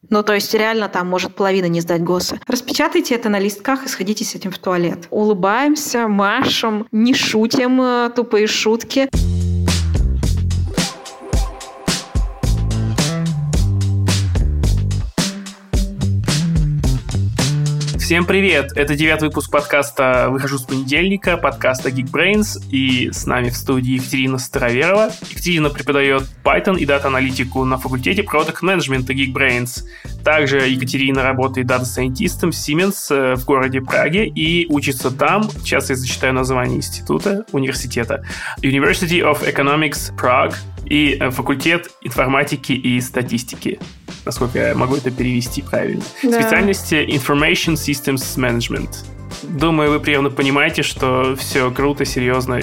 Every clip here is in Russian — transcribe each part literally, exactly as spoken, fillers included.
Ну, то есть реально там может половина не сдать ГОСы. Распечатайте это на листках и сходите с этим в туалет. Улыбаемся, машем, не шутим тупые шутки. Всем привет! Это девятый выпуск подкаста «Выхожу с понедельника», подкаста Geekbrains, и с нами в студии Екатерина Староверова. Екатерина преподает Python и дата-аналитику на факультете Product Management Geekbrains. Также Екатерина работает дата-сайентистом в Siemens в городе Праге и учится там, сейчас я зачитаю название института, университета, University of Economics Prague и факультет информатики и статистики. Насколько я могу это перевести правильно. Да. Специальность Information Systems Management. Думаю, вы примерно понимаете, что все круто, серьезно,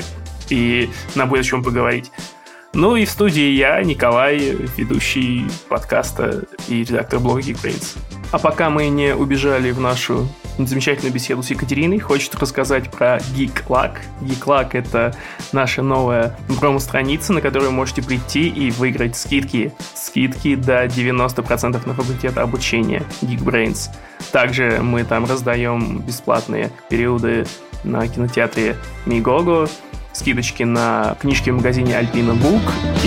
и нам будет о чем поговорить. Ну и в студии я, Николай, ведущий подкаста и редактор блога Geekbrains. А пока мы не убежали в нашу замечательную беседу с Екатериной, хочется рассказать про GeekLuck. GeekLuck — это наша новая промо-страница, на которую вы можете прийти и выиграть скидки. Скидки до девяносто процентов на факультет обучения Geekbrains. Также мы там раздаем бесплатные периоды на кинотеатре Мигого, скидочки на книжки в магазине Alpina Book,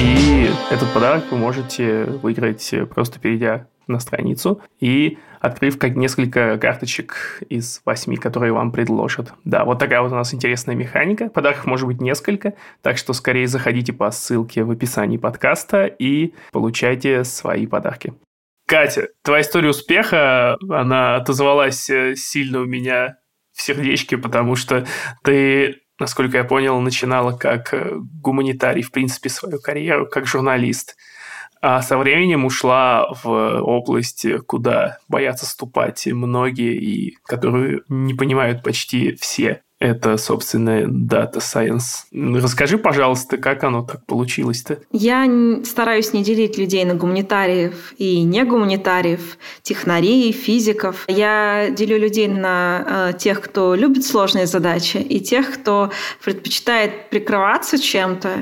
и этот подарок вы можете выиграть, просто перейдя на страницу и открыв как несколько карточек из восьми, которые вам предложат. Да, вот такая вот у нас интересная механика. Подарков может быть несколько, так что скорее заходите по ссылке в описании подкаста и получайте свои подарки. Катя, твоя история успеха, она отозвалась сильно у меня в сердечке, потому что ты, насколько я понял, начинала как гуманитарий, в принципе, свою карьеру, как журналист. А со временем ушла в область, куда боятся ступать многие и которую не понимают почти все. Это, собственно, Data Science. Расскажи, пожалуйста, как оно так получилось-то? Я стараюсь не делить людей на гуманитариев и не гуманитариев, технарей, физиков. Я делю людей на э, тех, кто любит сложные задачи, и тех, кто предпочитает прикрываться чем-то,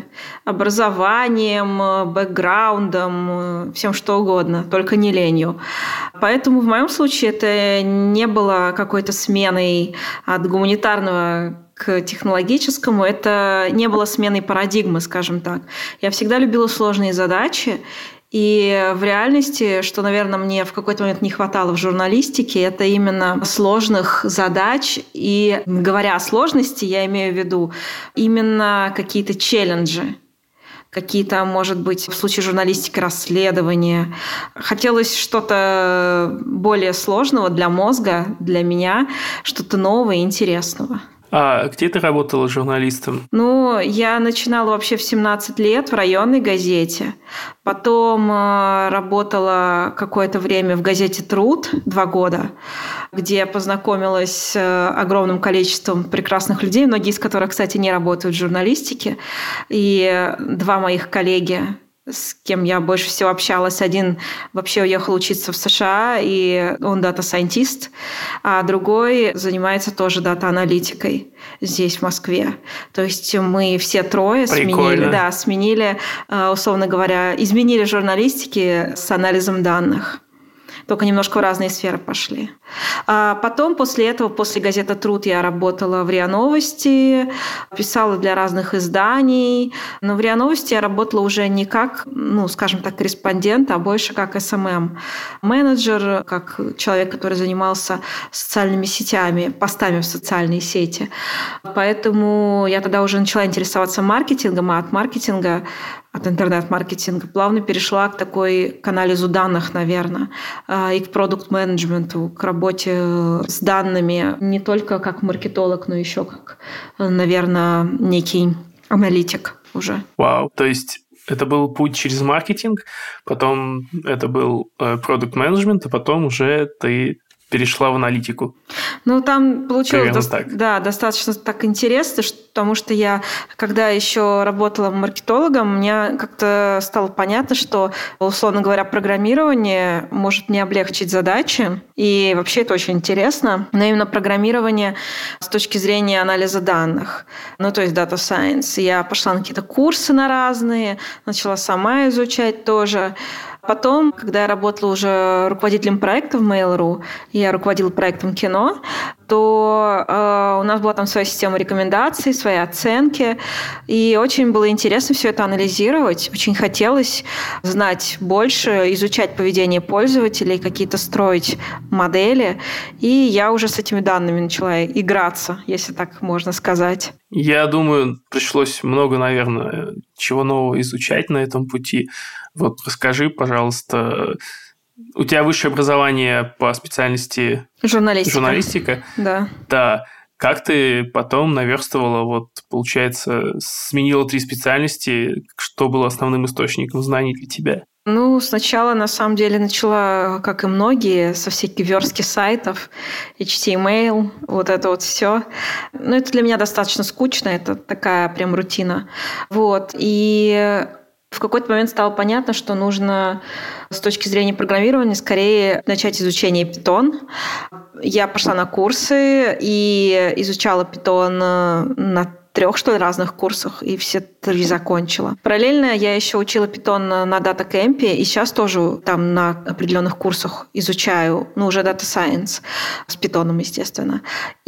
образованием, бэкграундом, всем что угодно, только не ленью. Поэтому в моем случае это не было какой-то сменой от гуманитарного к технологическому, это не было сменой парадигмы, скажем так. Я всегда любила сложные задачи, и в реальности, что, наверное, мне в какой-то момент не хватало в журналистике, это именно сложных задач. И говоря о сложности, я имею в виду именно какие-то челленджи. Какие-то, может быть, в случае журналистики, расследования. Хотелось что-то более сложного для мозга, для меня, что-то нового и интересного. А где ты работала журналистом? Ну, я начинала вообще в семнадцать лет в районной газете. Потом э, работала какое-то время в газете «Труд» два года, где я познакомилась с огромным количеством прекрасных людей, многие из которых, кстати, не работают в журналистике. И два моих коллеги, с кем я больше всего общалась. Один вообще уехал учиться в США, и он дата-сайентист, а другой занимается тоже дата-аналитикой здесь, в Москве. То есть мы все трое Прикольно. сменили, да, сменили, условно говоря, изменили журналистики с анализом данных. Только немножко в разные сферы пошли. А потом, после этого, после газеты «Труд» я работала в РИА Новости, писала для разных изданий. Но в РИА Новости я работала уже не как, ну, скажем так, корреспондент, а больше как эс эм эм-менеджер, как человек, который занимался социальными сетями, постами в социальные сети. Поэтому я тогда уже начала интересоваться маркетингом, а от маркетинга от интернет-маркетинга плавно перешла к такой к анализу данных, наверное, и к продукт-менеджменту, к работе с данными не только как маркетолог, но еще как, наверное, некий аналитик уже. Вау, то есть это был путь через маркетинг, потом это был продукт-менеджмент, а потом уже ты перешла в аналитику. Ну, там получилось до... так. Да, достаточно так интересно, потому что я, когда еще работала маркетологом, мне как-то стало понятно, что, условно говоря, программирование может мне облегчить задачи, и вообще это очень интересно, но именно программирование с точки зрения анализа данных, ну, то есть Data Science. Я пошла на какие-то курсы на разные, начала сама изучать тоже. Потом, когда я работала уже руководителем проекта в Mail.ru, я руководила проектом кино, то э, у нас была там своя система рекомендаций, свои оценки, и очень было интересно все это анализировать. Очень хотелось знать больше, изучать поведение пользователей, какие-то строить модели, и я уже с этими данными начала играться, если так можно сказать. Я думаю, пришлось много, наверное, чего нового изучать на этом пути. Вот расскажи, пожалуйста, у тебя высшее образование по специальности журналистика. Журналистика? Да. Да. Как ты потом наверстывала, вот, получается, сменила три специальности, что было основным источником знаний для тебя? Ну, сначала, на самом деле, начала, как и многие, со всяких верстки сайтов, эйч ти эм эл, вот это вот все. Но это для меня достаточно скучно, это такая прям рутина. Вот. И в какой-то момент стало понятно, что нужно с точки зрения программирования скорее начать изучение Python. Я пошла на курсы и изучала Python на трех, что ли, разных курсах, и все три закончила. Параллельно я еще учила Python на Data Camp, и сейчас тоже там на определенных курсах изучаю, ну, уже Data Science с Python, естественно.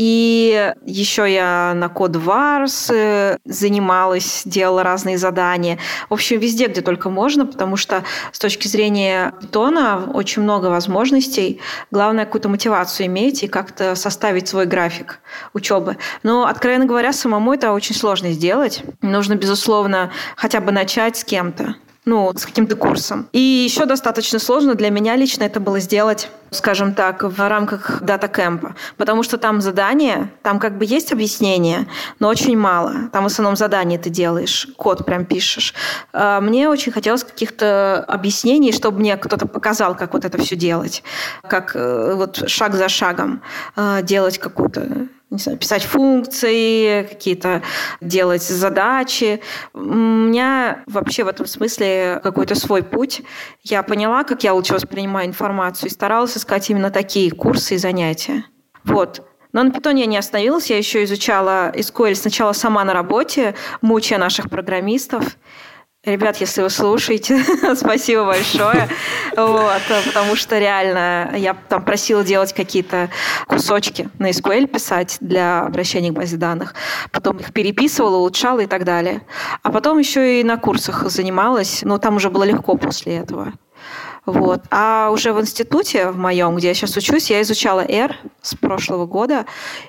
И еще я на Codewars занималась, делала разные задания. В общем, везде, где только можно, потому что с точки зрения Python очень много возможностей. Главное, какую-то мотивацию иметь и как-то составить свой график учебы. Но, откровенно говоря, самому это очень сложно сделать. Нужно, безусловно, хотя бы начать с кем-то, ну, с каким-то курсом. И еще достаточно сложно для меня лично это было сделать, скажем так, в рамках Data Camp, потому что там задания, там как бы есть объяснение, но очень мало. Там в основном задания ты делаешь, код прям пишешь. Мне очень хотелось каких-то объяснений, чтобы мне кто-то показал, как вот это все делать, как вот шаг за шагом делать какую-то, не знаю, писать функции, какие-то делать задачи. У меня вообще в этом смысле какой-то свой путь. Я поняла, как я лучше воспринимаю информацию, и старалась искать именно такие курсы и занятия. Вот. Но на Python я не остановилась, я еще изучала эс ку эль сначала сама на работе, мучая наших программистов. Ребят, если вы слушаете, спасибо большое. Вот, потому что реально я там просила делать какие-то кусочки на эс ку эль писать для обращения к базе данных. Потом их переписывала, улучшала и так далее. А потом еще и на курсах занималась, но там уже было легко после этого. Вот. А уже в институте в моем, где я сейчас учусь, я изучала R с прошлого года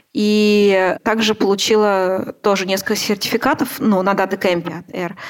и также получила тоже несколько сертификатов, ну, на Data Camp от R.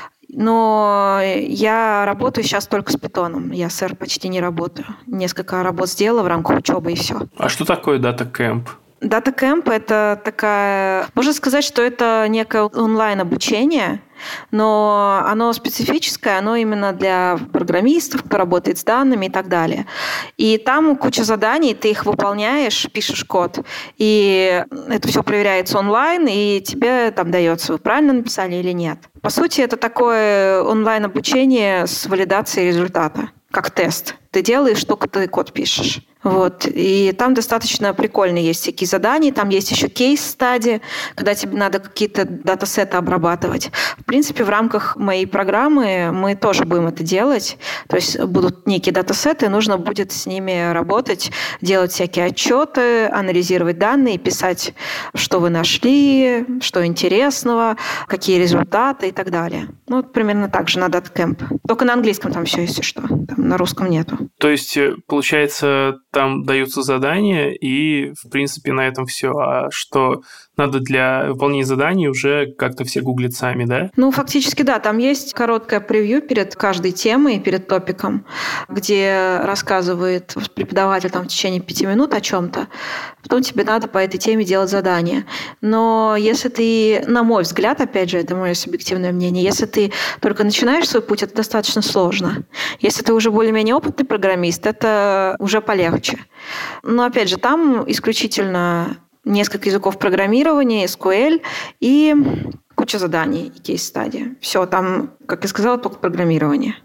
Но я работаю сейчас только с Python. Я с R почти не работаю. Несколько работ сделала в рамках учебы и все. А что такое Data Camp? Data Camp – это такая... Можно сказать, что это некое онлайн-обучение, но оно специфическое, оно именно для программистов, кто работает с данными и так далее. И там куча заданий, ты их выполняешь, пишешь код, и это все проверяется онлайн, и тебе там дается, вы правильно написали или нет. По сути, это такое онлайн-обучение с валидацией результата, как тест. Ты делаешь, только ты код пишешь. Вот. И там достаточно прикольно есть всякие задания. Там есть еще кейс-стади, когда тебе надо какие-то датасеты обрабатывать. В принципе, в рамках моей программы мы тоже будем это делать. То есть будут некие датасеты, нужно будет с ними работать, делать всякие отчеты, анализировать данные, писать, что вы нашли, что интересного, какие результаты и так далее. Ну, вот примерно так же на Data Camp. Только на английском там все, если что. Там на русском нету. То есть, получается, там даются задания, и, в принципе, на этом все. А что надо для выполнения заданий, уже как-то все гуглят сами, да? Ну, фактически, да. Там есть короткое превью перед каждой темой, перед топиком, где рассказывает преподаватель там, в течение пяти минут о чем-то. Потом тебе надо по этой теме делать задание. Но если ты, на мой взгляд, опять же, это мое субъективное мнение, если ты только начинаешь свой путь, это достаточно сложно. Если ты уже более-менее опытный программист, это уже полегче. Но, опять же, там исключительно несколько языков программирования, эс ку эль и куча заданий и кейс-стадии. Все, там, как я сказала, только программирование.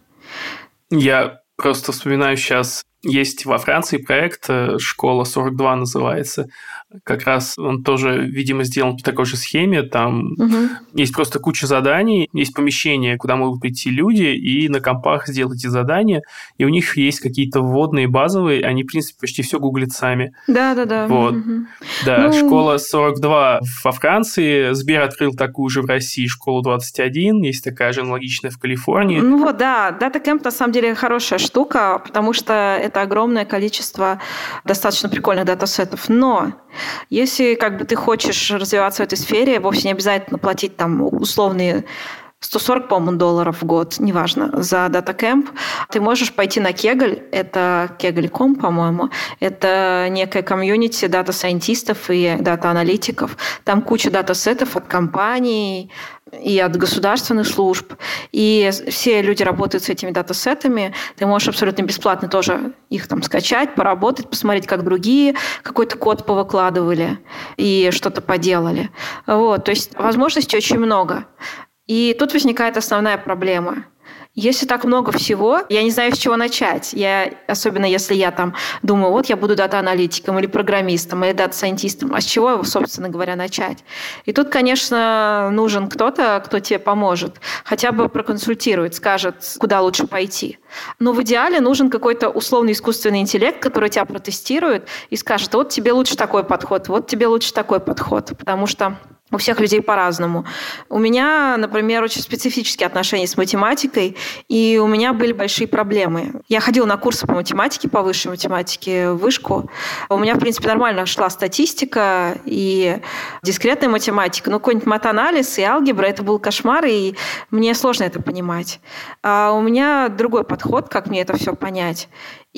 Я просто вспоминаю сейчас, есть во Франции проект, школа сорок два называется. как раз он тоже, видимо, сделан по такой же схеме. Там угу. есть просто куча заданий, есть помещение, куда могут прийти люди, и на компах сделать эти задания, и у них есть какие-то вводные, базовые, они, в принципе, почти все гуглят сами. Да-да-да. Вот. Угу. Да, ну... школа сорок два во Франции, Сбер открыл такую же в России, школу двадцать один, есть такая же аналогичная в Калифорнии. Ну вот, да, DataCamp на самом деле хорошая штука, потому что это огромное количество достаточно прикольных датасетов. Но если как бы ты хочешь развиваться в этой сфере, вовсе не обязательно платить там условные сто сорок, по-моему, долларов в год, неважно, за DataCamp. Ты можешь пойти на Kaggle, это кегль точка ком, по-моему, это некая комьюнити дата-сайентистов и дата-аналитиков. Там куча датасетов от компаний и от государственных служб. И все люди работают с этими датасетами. Ты можешь абсолютно бесплатно тоже их там скачать, поработать, посмотреть, как другие какой-то код повыкладывали и что-то поделали. Вот. То есть возможностей очень много. И тут возникает основная проблема. Если так много всего, я не знаю, с чего начать. Я, особенно если я там думаю, вот я буду дата-аналитиком или программистом, или дата-сайентистом. А с чего, собственно говоря, начать? И тут, конечно, нужен кто-то, кто тебе поможет. Хотя бы проконсультирует, скажет, куда лучше пойти. Но в идеале нужен какой-то условный искусственный интеллект, который тебя протестирует и скажет, вот тебе лучше такой подход, вот тебе лучше такой подход. Потому что у всех людей по-разному. У меня, например, очень специфические отношения с математикой, и у меня были большие проблемы. Я ходила на курсы по математике, по высшей математике, в вышку. У меня, в принципе, нормально шла статистика и дискретная математика, но какой-нибудь матанализ и алгебра – это был кошмар, и мне сложно это понимать. А у меня другой подход, как мне это все понять.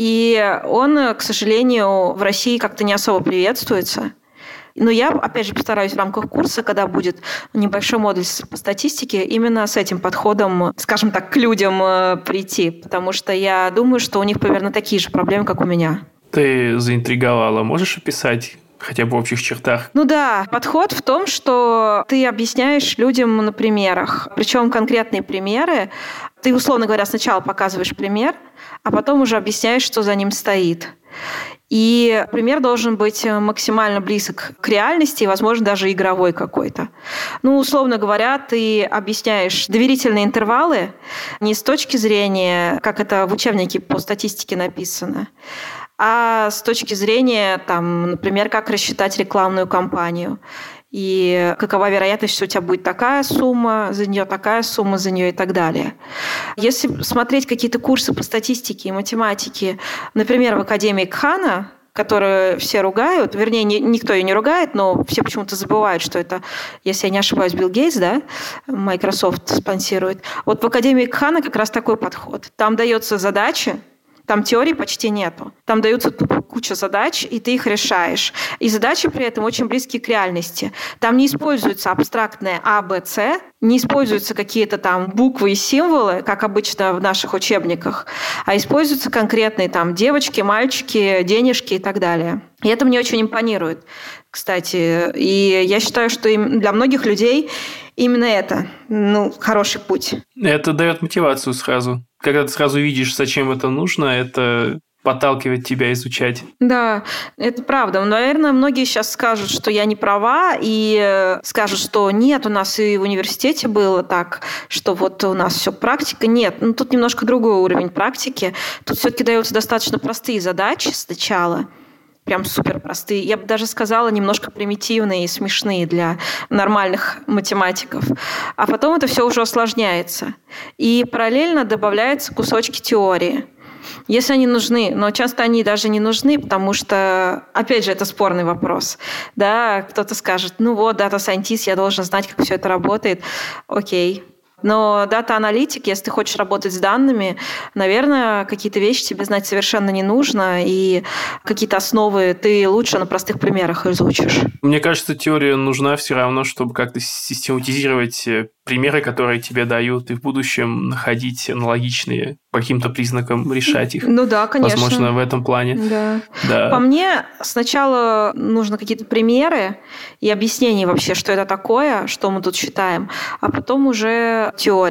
И он, к сожалению, в России как-то не особо приветствуется. Но я, опять же, постараюсь в рамках курса, когда будет небольшой модуль по статистике, именно с этим подходом, скажем так, к людям прийти, потому что я думаю, что у них примерно такие же проблемы, как у меня. Ты заинтриговала. Можешь описать хотя бы в общих чертах? Ну да, подход в том, что ты объясняешь людям на примерах, причем конкретные примеры. Ты, условно говоря, сначала показываешь пример, а потом уже объясняешь, что за ним стоит. И пример должен быть максимально близок к реальности, и, возможно, даже игровой какой-то. Ну, условно говоря, ты объясняешь доверительные интервалы не с точки зрения, как это в учебнике по статистике написано, а с точки зрения, там, например, как рассчитать рекламную кампанию. И какова вероятность, что у тебя будет такая сумма, за нее такая сумма, за нее и так далее. Если смотреть какие-то курсы по статистике и математике, например, в Академии Кхана, которую все ругают, вернее, никто ее не ругает, но все почему-то забывают, что это, если я не ошибаюсь, Билл Гейтс, да, Microsoft спонсирует. Вот в Академии Кхана как раз такой подход. Там дается задача, там теории почти нету. Там даются тупо куча задач, и ты их решаешь. И задачи при этом очень близки к реальности. Там не используется абстрактное А, Б, С, не используются какие-то там буквы и символы, как обычно в наших учебниках, а используются конкретные там девочки, мальчики, денежки и так далее. И это мне очень импонирует, кстати. И я считаю, что для многих людей именно это, ну, хороший путь. Это дает мотивацию сразу. Когда ты сразу видишь, зачем это нужно, это подталкивает тебя изучать. Да, это правда. Наверное, многие сейчас скажут, что я не права, и скажут, что нет, у нас и в университете было так, что вот у нас все практика. Нет, ну тут немножко другой уровень практики. Тут все-таки даются достаточно простые задачи сначала, прям супер простые. Я бы даже сказала, немножко примитивные и смешные для нормальных математиков. А потом это все уже усложняется. И параллельно добавляются кусочки теории. Если они нужны, но часто они даже не нужны, потому что, опять же, это спорный вопрос. Да, кто-то скажет, ну вот, дата-сайентист, я должен знать, как все это работает. Окей. Но дата-аналитик, если ты хочешь работать с данными, наверное, какие-то вещи тебе знать совершенно не нужно, и какие-то основы ты лучше на простых примерах изучишь. Мне кажется, теория нужна все равно, чтобы как-то систематизировать примеры, которые тебе дают, и в будущем находить аналогичные по каким-то признакам, решать их. Ну да, конечно. Возможно, в этом плане. Да. Да. По мне, сначала нужно какие-то примеры и объяснение вообще, что это такое, что мы тут считаем, а потом уже теория.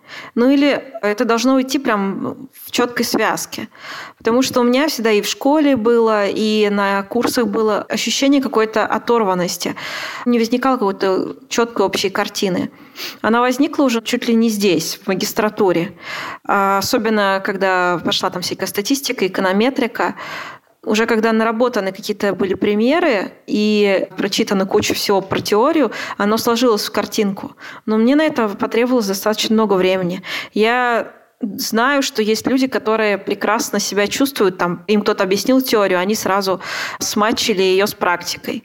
Ну или это должно идти прям в четкой связке. Потому что у меня всегда и в школе было, и на курсах было ощущение какой-то оторванности. Не возникало какой-то четкой общей картины. Она возникла уже чуть ли не здесь, в магистратуре. Особенно, когда пошла там всякая статистика, эконометрика. Уже когда наработаны какие-то были примеры и прочитана куча всего про теорию, оно сложилось в картинку. Но мне на это потребовалось достаточно много времени. Я знаю, что есть люди, которые прекрасно себя чувствуют, там, им кто-то объяснил теорию, они сразу сматчили ее с практикой.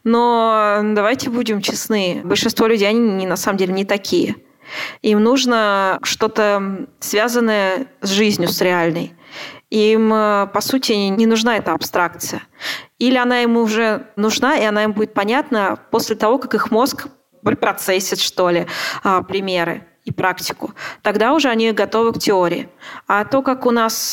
Но давайте будем честны, большинство людей, они на самом деле не такие. Им нужно что-то связанное с жизнью, с реальной. Им, по сути, не нужна эта абстракция. Или она им уже нужна, и она им будет понятна после того, как их мозг процессит, что ли, примеры и практику. Тогда уже они готовы к теории. А то, как у нас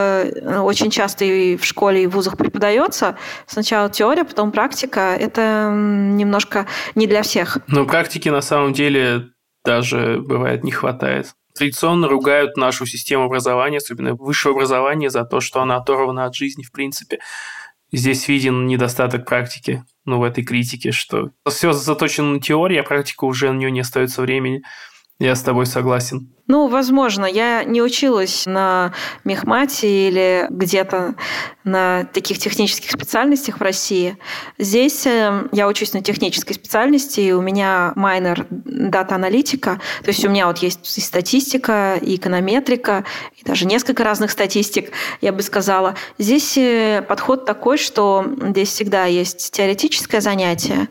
это очень часто и в школе, и в вузах преподается, сначала теория, потом практика, это немножко не для всех. Но практики на самом деле даже, бывает, не хватает. Традиционно ругают нашу систему образования, особенно высшего образования, за то, что она оторвана от жизни в принципе. Здесь виден недостаток практики, ну, в этой критике, что все заточено на теории, а практика уже на нее не остается времени. Я с тобой согласен. Ну, возможно, я не училась на мехмате или где-то на таких технических специальностях в России. Здесь я учусь на технической специальности, и у меня майнер дата-аналитика. То есть у меня вот есть и статистика, и эконометрика, и даже несколько разных статистик, я бы сказала. Здесь подход такой, что здесь всегда есть теоретическое занятие,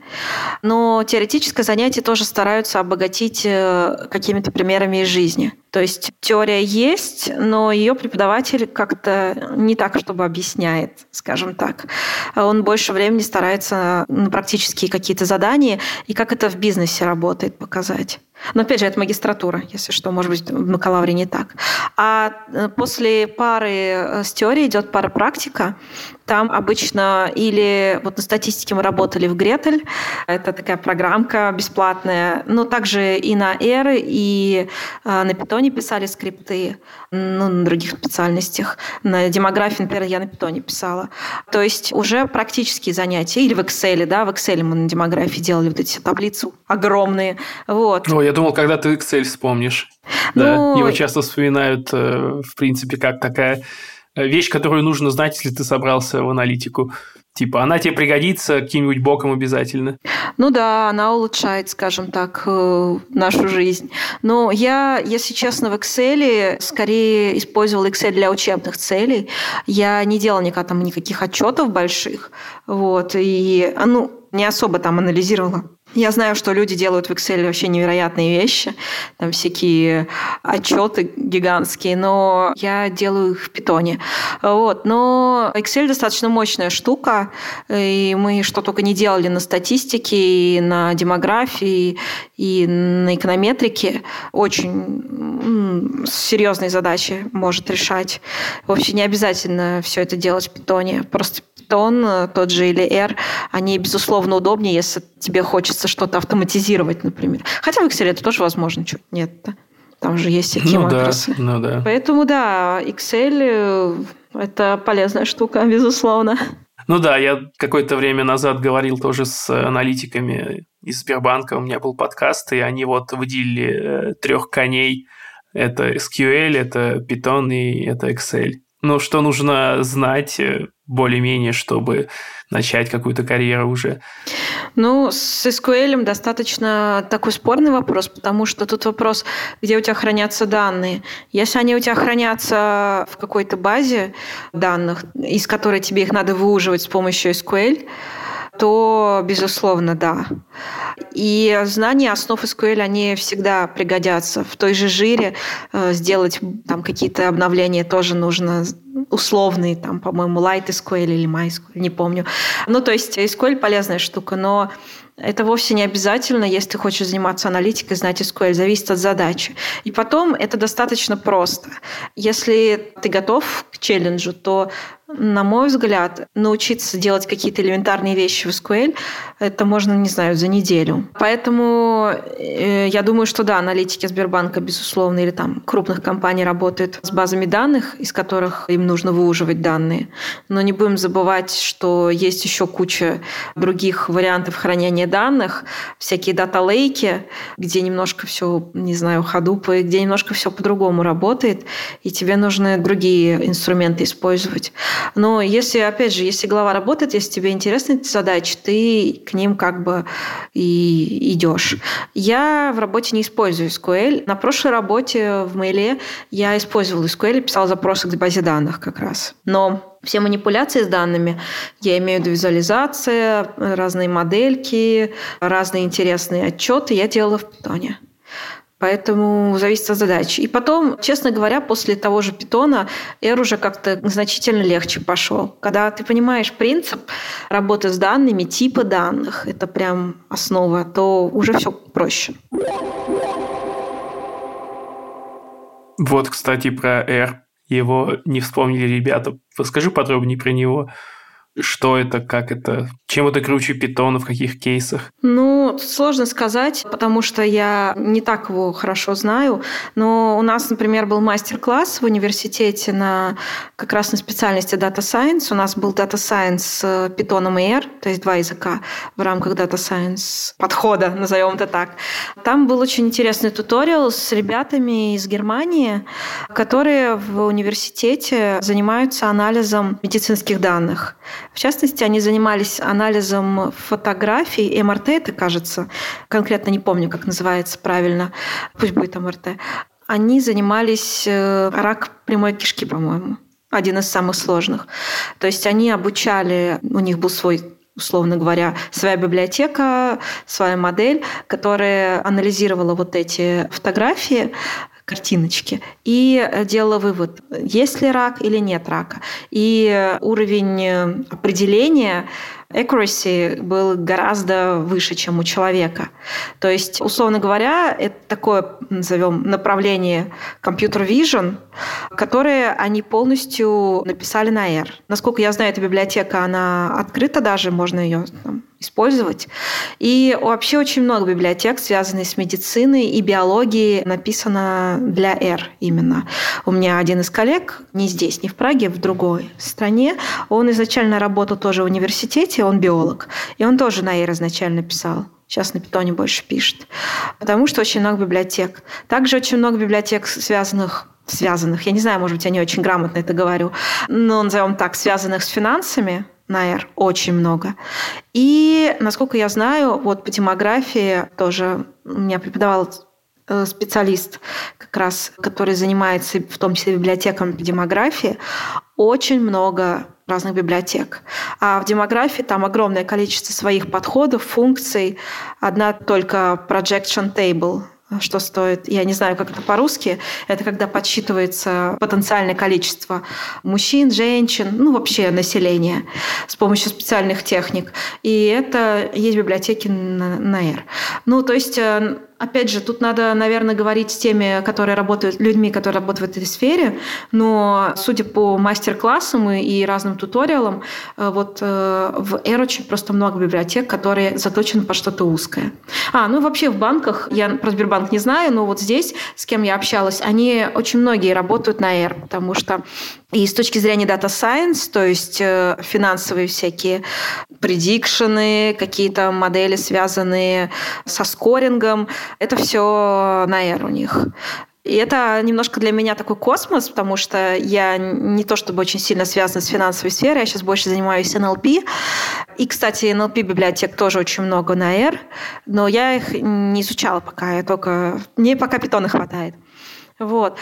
но теоретическое занятие тоже стараются обогатить какими-то примерами из жизни. То есть теория есть, но ее преподаватель как-то не так, чтобы объясняет, скажем так. Он больше времени старается на практические какие-то задания и как это в бизнесе работает показать. Но опять же, это магистратура, если что, может быть, в бакалавре не так. А после пары с теорией идет пара практика. Там обычно или вот на статистике мы работали в Гретель, это такая программка бесплатная, но также и на R, и на Python писали скрипты, ну, на других специальностях. На демографии, например, я на Python писала. То есть уже практические занятия. Или в Excel, да, в Excel мы на демографии делали вот эти таблицы огромные. Вот. О, я думал, когда ты Excel вспомнишь. Ну... Да, его часто вспоминают, в принципе, как такая вещь, которую нужно знать, если ты собрался в аналитику. Типа, она тебе пригодится каким-нибудь боком обязательно. Ну да, она улучшает, скажем так, нашу жизнь. Но я, если честно, в Excel скорее использовала Excel для учебных целей. Я не делала никогда там никаких отчетов больших. Вот, и, ну, не особо там анализировала. Я знаю, что люди делают в Excel вообще невероятные вещи, там всякие отчеты гигантские, но я делаю их в Python. Вот. Но Excel достаточно мощная штука, и мы что только не делали на статистике, и на демографии, и на эконометрике. Очень серьезные задачи может решать. Вообще не обязательно все это делать в Python. Просто Python, тот же или R, они, безусловно, удобнее, если тебе хочется что-то автоматизировать, например. Хотя в Excel это тоже возможно, чего нет-то. Там же есть всякие ну матрицы. Да, ну да. Поэтому да, Excel – это полезная штука, безусловно. Ну да, я какое-то время назад говорил тоже с аналитиками из Сбербанка, у меня был подкаст, и они вот выделили трех коней. Это эс кью эль, это Python и это Excel. Ну, что нужно знать более-менее, чтобы начать какую-то карьеру уже? Ну, с эс ку эль достаточно такой спорный вопрос, потому что тут вопрос, где у тебя хранятся данные. Если они у тебя хранятся в какой-то базе данных, из которой тебе их надо выуживать с помощью эс ку эль, то, безусловно, да. И знания основ эс ку эль, они всегда пригодятся. В той же жире сделать там какие-то обновления тоже нужно условные, там, по-моему, Light эс ку эль или MySQL, не помню. Ну, то есть эс ку эль полезная штука, но это вовсе не обязательно, если ты хочешь заниматься аналитикой, знать эс ку эль, зависит от задачи. И потом это достаточно просто. Если ты готов к челленджу, то, на мой взгляд, научиться делать какие-то элементарные вещи в эс ку эль, это можно, не знаю, за неделю. скажу. Поэтому э, я думаю, что да, аналитики Сбербанка, безусловно, или там крупных компаний работают с базами данных, из которых им нужно выуживать данные. Но не будем забывать, что есть еще куча других вариантов хранения данных, всякие дата-лейки, где немножко все, не знаю, ходупы, где немножко все по-другому работает, и тебе нужны другие инструменты использовать. Но если, опять же, если голова работает, если тебе интересны эти задачи, ты к ним как бы и идешь. Я в работе не использую эс ку эль. На прошлой работе в Мейле я использовала эс ку эль и писала запросы к базе данных как раз. Но все манипуляции с данными, я имею в виду визуализация, разные модельки, разные интересные отчеты, я делала в Python. Поэтому зависит от задачи. И потом, честно говоря, после того же Python R уже как-то значительно легче пошел. Когда ты понимаешь принцип работы с данными, типы данных, это прям основа, то уже все проще. Вот, кстати, про R. Его не вспомнили ребята. Расскажи подробнее про него. Что это, как это, чем это круче Python, в каких кейсах? Ну, сложно сказать, потому что я не так его хорошо знаю, но у нас, например, был мастер-класс в университете на как раз на специальности Data Science. У нас был Data Science с Python и R, то есть два языка в рамках Data Science подхода, назовем это так. Там был очень интересный туториал с ребятами из Германии, которые в университете занимаются анализом медицинских данных. В частности, они занимались анализом фотографий, эм эр тэ, это, кажется, конкретно не помню, как называется правильно, пусть будет эм эр тэ. Они занимались рак прямой кишки, по-моему, один из самых сложных. То есть они обучали, у них был свой, условно говоря, своя библиотека, своя модель, которая анализировала вот эти фотографии, картиночки, и делала вывод, есть ли рак или нет рака. И уровень определения accuracy был гораздо выше, чем у человека. То есть, условно говоря, это такое, назовем, направление computer vision, которое они полностью написали на R. Насколько я знаю, эта библиотека, она открыта даже, можно ее там использовать. И вообще очень много библиотек, связанных с медициной и биологией, написано для R именно. У меня один из коллег, не здесь, не в Праге, в другой стране, он изначально работал тоже в университете, он биолог, и он тоже на R изначально писал. Сейчас на Python больше пишет. Потому что очень много библиотек. Также очень много библиотек, связанных связанных, я не знаю, может быть, я не очень грамотно это говорю, но назовем так, связанных с финансами, на R очень много. И, насколько я знаю, вот по демографии тоже у меня преподавал специалист, как раз, который занимается в том числе библиотеками по демографии, очень много разных библиотек. А в демографии там огромное количество своих подходов, функций. Одна только projection table, что стоит, я не знаю, как это по-русски, это когда подсчитывается потенциальное количество мужчин, женщин, ну вообще населения с помощью специальных техник. И это есть библиотеки на, на R. Ну, то есть, опять же, тут надо, наверное, говорить с теми, которые работают, людьми, которые работают в этой сфере, но судя по мастер-классам и разным туториалам, вот в R очень просто много библиотек, которые заточены под что-то узкое. А, ну вообще в банках, я про Сбербанк не знаю, но вот здесь, с кем я общалась, они очень многие работают на R, потому что и с точки зрения Data Science, то есть финансовые всякие предикшены, какие-то модели, связанные со скорингом, это все на R у них. И это немножко для меня такой космос, потому что я не то чтобы очень сильно связана с финансовой сферой, я сейчас больше занимаюсь эн эл пи. И, кстати, эн эл пи-библиотек тоже очень много на R, но я их не изучала пока, я только... мне пока Python хватает. Вот.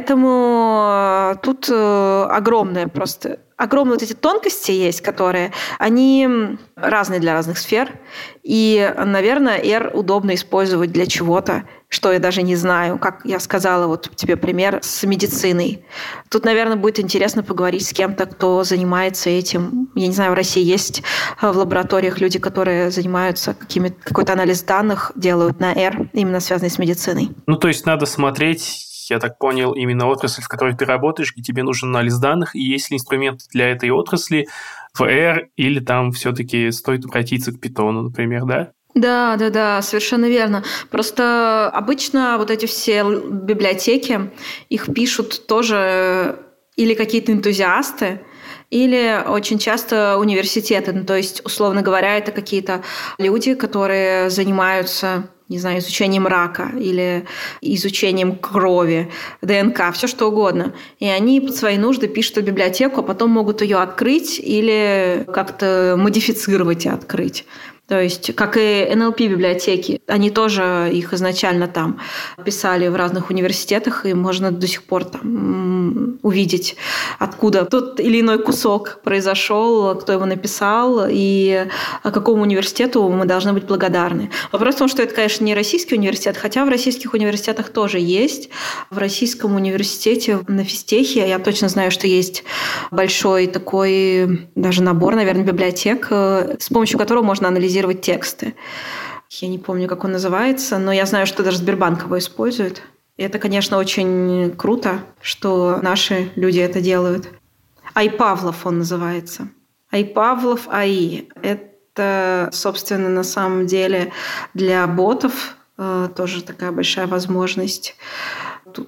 Поэтому тут огромное просто... Огромные вот эти тонкости есть, которые, они разные для разных сфер. И, наверное, R удобно использовать для чего-то, что я даже не знаю. Как я сказала, вот тебе пример с медициной. Тут, наверное, будет интересно поговорить с кем-то, кто занимается этим. Я не знаю, в России есть в лабораториях люди, которые занимаются какими, какой-то анализ данных, делают на R, именно связанный с медициной. Ну, то есть надо смотреть... Я так понял, именно отрасль, в которой ты работаешь, где тебе нужен анализ данных, и есть ли инструменты для этой отрасли в R, или там все-таки стоит обратиться к Python, например, да? Да, да, да, совершенно верно. Просто обычно вот эти все библиотеки, их пишут тоже или какие-то энтузиасты, или очень часто университеты. Ну, то есть, условно говоря, это какие-то люди, которые занимаются, не знаю, изучением рака или изучением крови, ДНК, все что угодно. И они под свои нужды пишут в библиотеку, а потом могут ее открыть или как-то модифицировать и открыть. То есть, как и эн эл пи-библиотеки, они тоже их изначально там писали в разных университетах, и можно до сих пор там увидеть, откуда тот или иной кусок произошел, кто его написал, и какому университету мы должны быть благодарны. Вопрос в том, что это, конечно, не российский университет, хотя в российских университетах тоже есть. В российском университете на физтехе я точно знаю, что есть большой такой даже набор, наверное, библиотек, с помощью которого можно анализировать тексты. Я не помню, как он называется, но я знаю, что даже Сбербанк его использует. И это, конечно, очень круто, что наши люди это делают. Айпавлов он называется. Айпавлов эй ай. Это, собственно, на самом деле для ботов э, тоже такая большая возможность. Тут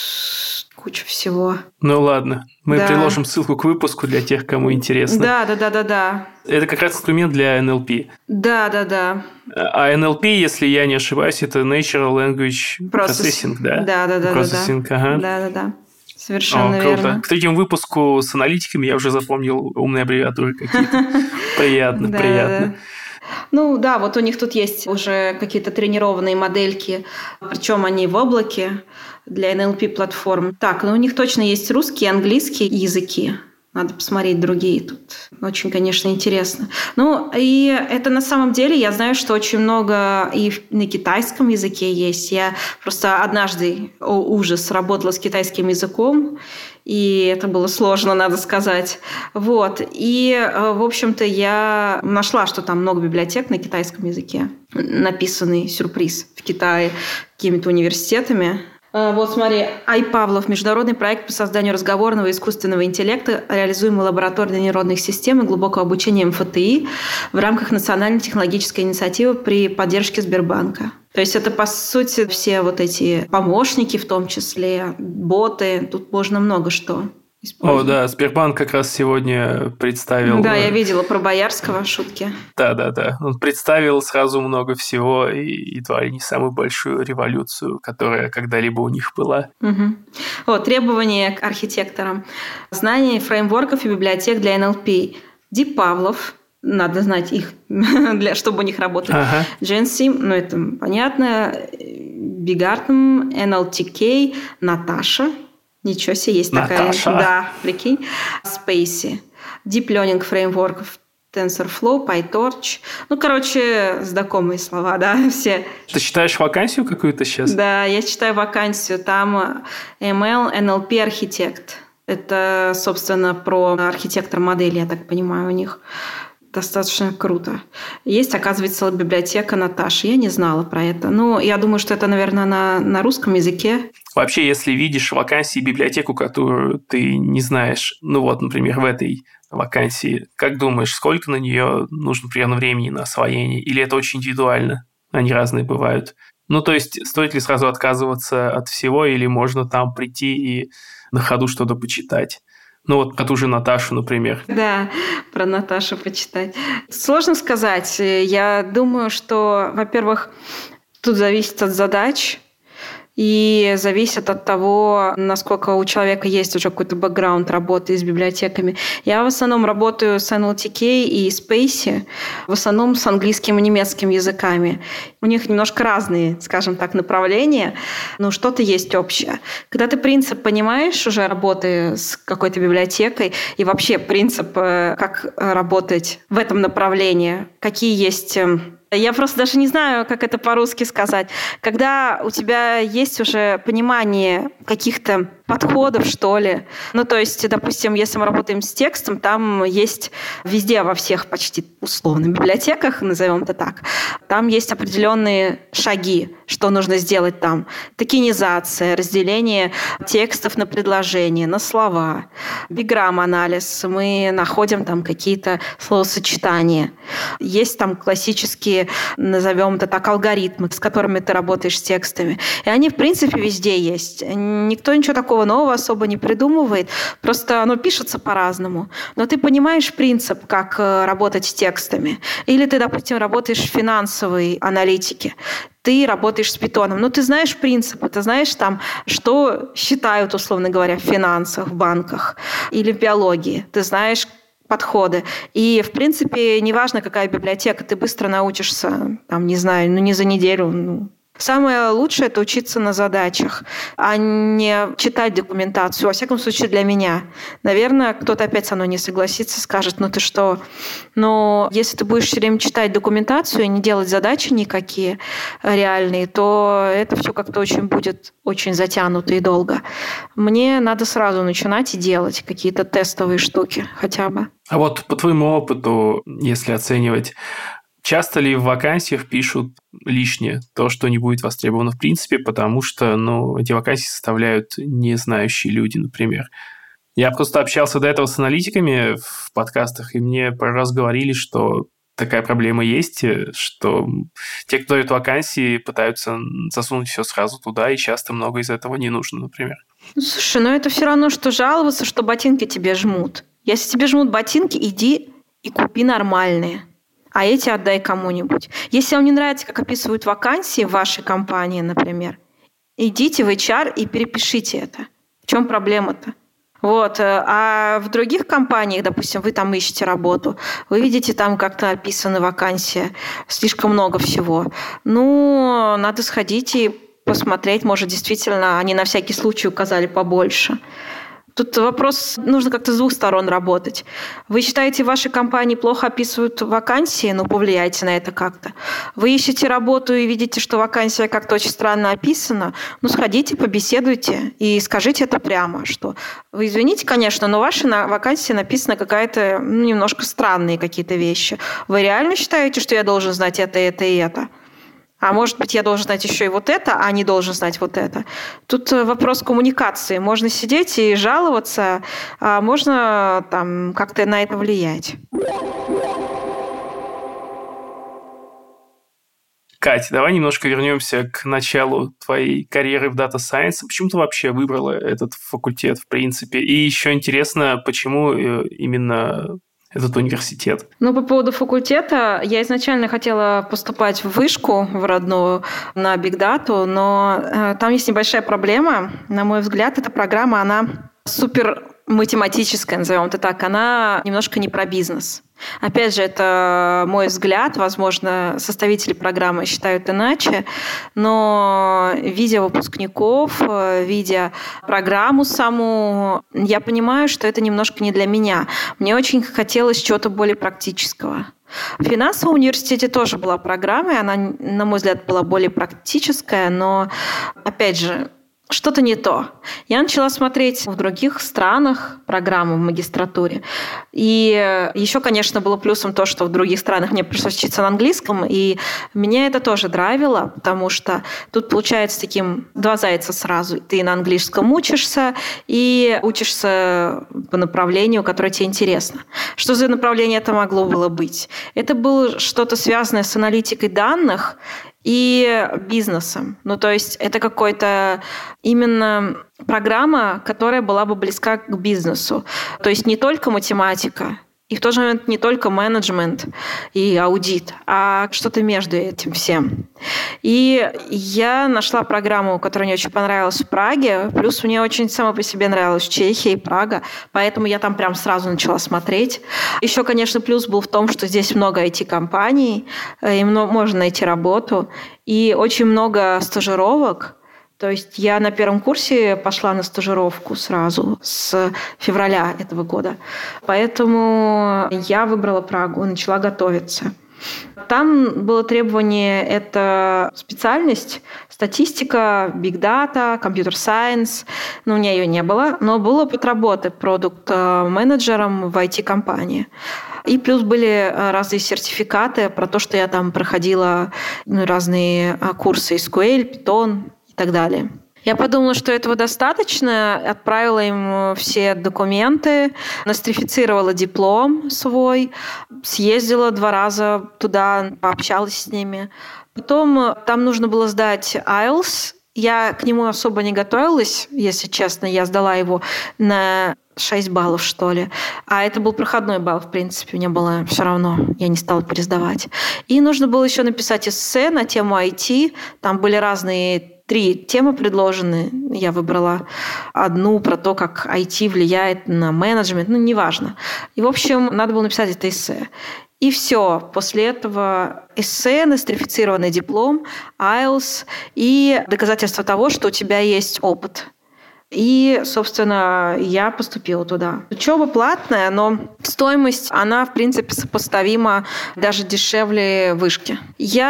куча всего. Ну ладно, мы да. приложим ссылку к выпуску для тех, кому интересно. Да, да, да, да, да. Это как раз инструмент для эн эл пи. Да, да, да. А эн эл пи, если я не ошибаюсь, это Natural Language Processing, да? Да, да, да. Processing, да, ага. Да, да, да. Совершенно О, верно. Круто. К третьему выпуску с аналитиками я уже запомнил умные аббревиатуры какие-то. Приятно, приятно. Ну да, вот у них тут есть уже какие-то тренированные модельки, причем они в облаке для эн эл пи-платформ. Так, ну у них точно есть русский и английский языки. Надо посмотреть другие тут. Очень, конечно, интересно. Ну, и это на самом деле, я знаю, что очень много и на китайском языке есть. Я просто однажды, о, ужас, работала с китайским языком, и это было сложно, надо сказать. Вот. И, в общем-то, я нашла, что там много библиотек на китайском языке. Написанный сюрприз в Китае какими-то университетами. Вот смотри, Айпавлов – международный проект по созданию разговорного искусственного интеллекта, реализуемый лабораторией нейронных систем и глубокого обучения эм эф тэ и в рамках национальной технологической инициативы при поддержке Сбербанка. То есть это, по сути, все вот эти помощники, в том числе боты, тут можно много что использовать. О, да, Сбербанк как раз сегодня представил... Да, я видела про Боярского шутки. Да-да-да, он представил сразу много всего и едва ли не самую большую революцию, которая когда-либо у них была. Угу. Вот, требования к архитекторам. Знание фреймворков и библиотек для эн эл пи. Дипавлов, надо знать их, для, чтобы у них работать. Ага. Дженсим, ну это понятно. Бигартм, эн эл ти кей, Наташа. Ничего себе, есть Наташа. такая. Да, прикинь. Спейси. Deep Learning Framework, TensorFlow, PyTorch. Ну, короче, знакомые слова, да, все. Ты читаешь вакансию какую-то сейчас? Да, я читаю вакансию. Там эм эл, эн эл пи архитект. Это, собственно, про архитектор модели, я так понимаю, у них. Достаточно круто. Есть, оказывается, библиотека Наташи. Я не знала про это. Ну, я думаю, что это, наверное, на, на русском языке. Вообще, если видишь вакансии библиотеку, которую ты не знаешь, ну вот, например, в этой вакансии, как думаешь, сколько на нее нужно примерно времени на освоение? Или это очень индивидуально? Они разные бывают. Ну, то есть, стоит ли сразу отказываться от всего, или можно там прийти и на ходу что-то почитать? Ну вот про ту же Наташу, например. Да, про Наташу почитать. Сложно сказать. Я думаю, что, во-первых, тут зависит от задач и зависит от того, насколько у человека есть уже какой-то бэкграунд работы с библиотеками. Я в основном работаю с эн эл ти кей и Spacey, в основном с английским и немецким языками. У них немножко разные, скажем так, направления, но что-то есть общее. Когда ты принцип понимаешь уже работы с какой-то библиотекой и вообще принцип, как работать в этом направлении, какие есть... Я просто даже не знаю, как это по-русски сказать. Когда у тебя есть уже понимание каких-то подходов, что ли. Ну, то есть, допустим, если мы работаем с текстом, там есть везде, во всех почти условно библиотеках, назовем это так, там есть определенные шаги, что нужно сделать там. Токенизация, разделение текстов на предложения, на слова, бигграм-анализ. Мы находим там какие-то словосочетания. Есть там классические, назовем это так, алгоритмы, с которыми ты работаешь с текстами. И они, в принципе, везде есть. Никто ничего такого нового особо не придумывает. Просто оно пишется по-разному. Но ты понимаешь принцип, как работать с текстами. Или ты, допустим, работаешь в финансовой аналитике. Ты работаешь с питоном. Ну, ты знаешь принципы, ты знаешь там, что считают, условно говоря, в финансах, в банках или в биологии. Ты знаешь подходы. И, в принципе, неважно, какая библиотека, ты быстро научишься, там, не знаю, ну, не за неделю, ну, самое лучшее – это учиться на задачах, а не читать документацию. Во всяком случае, для меня. Наверное, кто-то опять со мной не согласится, скажет, ну ты что? Но если ты будешь все время читать документацию и не делать задачи никакие реальные, то это все как-то очень будет очень затянуто и долго. Мне надо сразу начинать и делать какие-то тестовые штуки хотя бы. А вот по твоему опыту, если оценивать, часто ли в вакансиях пишут лишнее, то, что не будет востребовано в принципе, потому что, ну, эти вакансии составляют незнающие люди, например. Я просто общался до этого с аналитиками в подкастах, и мне пару раз говорили, что такая проблема есть, что те, кто дают вакансии, пытаются засунуть все сразу туда, и часто много из этого не нужно, например. Ну, слушай, ну это все равно, что жаловаться, что ботинки тебе жмут. Если тебе жмут ботинки, иди и купи нормальные. А эти отдай кому-нибудь. Если вам не нравится, как описывают вакансии в вашей компании, например, идите в эйч ар и перепишите это. В чем проблема-то? Вот. А в других компаниях, допустим, вы там ищете работу, вы видите, там как-то описаны вакансии, слишком много всего. Ну, надо сходить и посмотреть, может, действительно, они на всякий случай указали побольше. Тут вопрос, нужно как-то с двух сторон работать. Вы считаете, в вашей компании плохо описывают вакансии? Ну, повлияйте на это как-то. Вы ищете работу и видите, что вакансия как-то очень странно описана? Ну, сходите, побеседуйте и скажите это прямо, что вы извините, конечно, но в вашей вакансии написано какая-то, ну, немножко странные какие-то вещи. Вы реально считаете, что я должен знать это, это и это? А может быть, я должен знать еще и вот это, а не должен знать вот это. Тут вопрос коммуникации. Можно сидеть и жаловаться, а можно там как-то на это влиять. Кать, давай немножко вернемся к началу твоей карьеры в Data Science. Почему ты вообще выбрала этот факультет, в принципе? И еще интересно, почему именно этот университет? Ну, по поводу факультета, я изначально хотела поступать в вышку, в родную, на Big Data, но э, там есть небольшая проблема. На мой взгляд, эта программа, она супер математическая, назовем это так, она немножко не про бизнес. Опять же, это мой взгляд, возможно, составители программы считают иначе, но видя выпускников, видя программу саму, я понимаю, что это немножко не для меня. Мне очень хотелось чего-то более практического. В финансовом университете тоже была программа, и она, на мой взгляд, была более практическая, но, опять же, что-то не то. Я начала смотреть в других странах программы в магистратуре. И еще, конечно, было плюсом то, что в других странах мне пришлось учиться на английском, и меня это тоже драйвило, потому что тут получается таким два зайца сразу. Ты на английском учишься и учишься по направлению, которое тебе интересно. Что за направление это могло было быть? Это было что-то связанное с аналитикой данных и бизнесом. Ну, то есть это какой-то именно программа, которая была бы близка к бизнесу. То есть не только математика, и в тот же момент не только менеджмент и аудит, а что-то между этим всем. И я нашла программу, которая мне очень понравилась в Праге, плюс мне очень сама по себе нравилась Чехия и Прага, поэтому я там прям сразу начала смотреть. Еще, конечно, плюс был в том, что здесь много ай ти-компаний, и можно найти работу, и очень много стажировок. То есть я на первом курсе пошла на стажировку сразу с февраля этого года. Поэтому я выбрала Прагу, начала готовиться. Там было требование, это специальность, статистика, big data, computer science. Но у меня ее не было, но был опыт работы продукт-менеджером в ай ти-компании. И плюс были разные сертификаты про то, что я там проходила ну, разные курсы эс ку эль, Python и так далее. Я подумала, что этого достаточно, отправила им все документы, нострифицировала диплом свой, съездила два раза туда, пообщалась с ними. Потом там нужно было сдать ай эл ти эс. Я к нему особо не готовилась, если честно. Я сдала его на шесть баллов, что ли. А это был проходной балл, в принципе. Мне было все равно. Я не стала пересдавать. И нужно было еще написать эссе на тему ай ти. Там были разные три темы предложены. Я выбрала одну про то, как ай ти влияет на менеджмент. Ну, неважно. И, в общем, надо было написать это эссе. И все. После этого эссе, нострифицированный диплом, ай эл ти эс и доказательство того, что у тебя есть опыт. И, собственно, я поступила туда. Учеба платная, но стоимость, она, в принципе, сопоставима, даже дешевле вышки.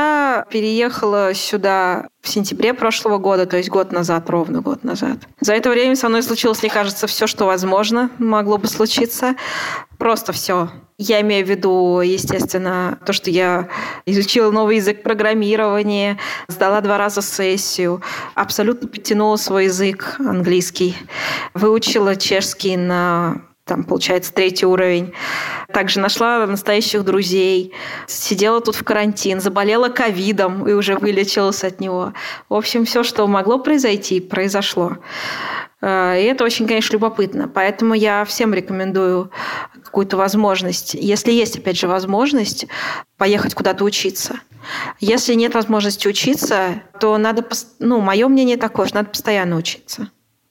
Я переехала сюда в сентябре прошлого года, то есть год назад, ровно год назад. За это время со мной случилось, мне кажется, все, что возможно могло бы случиться. Просто все. Я имею в виду, естественно, то, что я изучила новый язык программирования, сдала два раза сессию, абсолютно подтянула свой язык английский, выучила чешский на, там, получается, третий уровень. Также нашла настоящих друзей, сидела тут в карантин, заболела ковидом и уже вылечилась от него. В общем, все, что могло произойти, произошло. И это очень, конечно, любопытно. Поэтому я всем рекомендую какую-то возможность, если есть, опять же, возможность, поехать куда-то учиться. Если нет возможности учиться, то надо, ну, мое мнение такое, что надо постоянно учиться.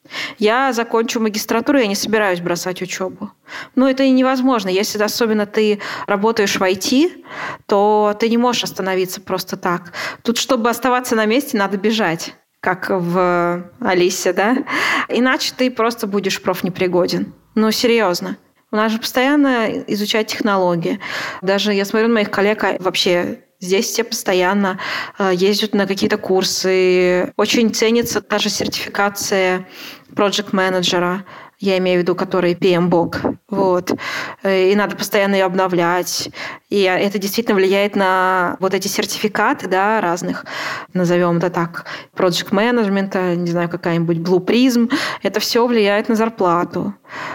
Я закончу магистратуру, я не собираюсь бросать учебу. Но это и невозможно. Если особенно ты работаешь в ай ти, то ты не можешь остановиться просто так. Тут, чтобы оставаться на месте, надо бежать, как в Алисе, да? Иначе ты просто будешь профнепригоден. Ну, серьезно. У нас же постоянно изучать технологии. Даже я смотрю на моих коллег, вообще здесь все постоянно ездят на какие-то курсы. Очень ценится даже сертификация проект-менеджера. Я имею в виду, который пи эм би о си. Вот. И надо постоянно ее обновлять. И это действительно влияет на вот эти сертификаты, да, разных, назовем это так, project management, не знаю, какая-нибудь Blue Prism. Это все влияет на зарплату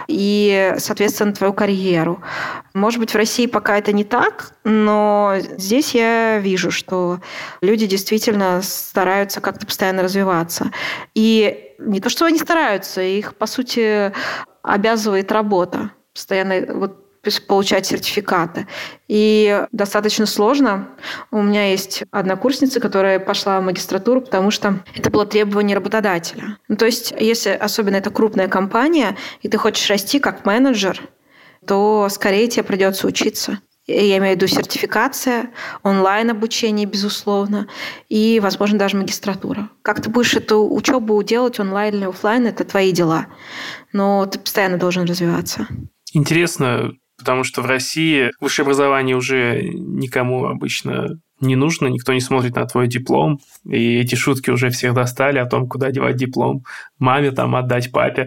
и, соответственно, на твою карьеру. Может быть, в России пока это не так, но здесь я вижу, что люди действительно стараются как-то постоянно развиваться. И не то, что они стараются, их, по сути, обязывает работа. Постоянно вот получать сертификаты. И достаточно сложно. У меня есть однокурсница, которая пошла в магистратуру, потому что это было требование работодателя. Ну, то есть, если особенно это крупная компания, и ты хочешь расти как менеджер, то скорее тебе придется учиться. Я имею в виду сертификация, онлайн-обучение, безусловно, и, возможно, даже магистратура. Как ты будешь эту учебу делать онлайн или офлайн, это твои дела. Но ты постоянно должен развиваться. Интересно, потому что в России высшее образование уже никому обычно не нужно, никто не смотрит на твой диплом, и эти шутки уже всех достали о том, куда девать диплом, маме там отдать, папе.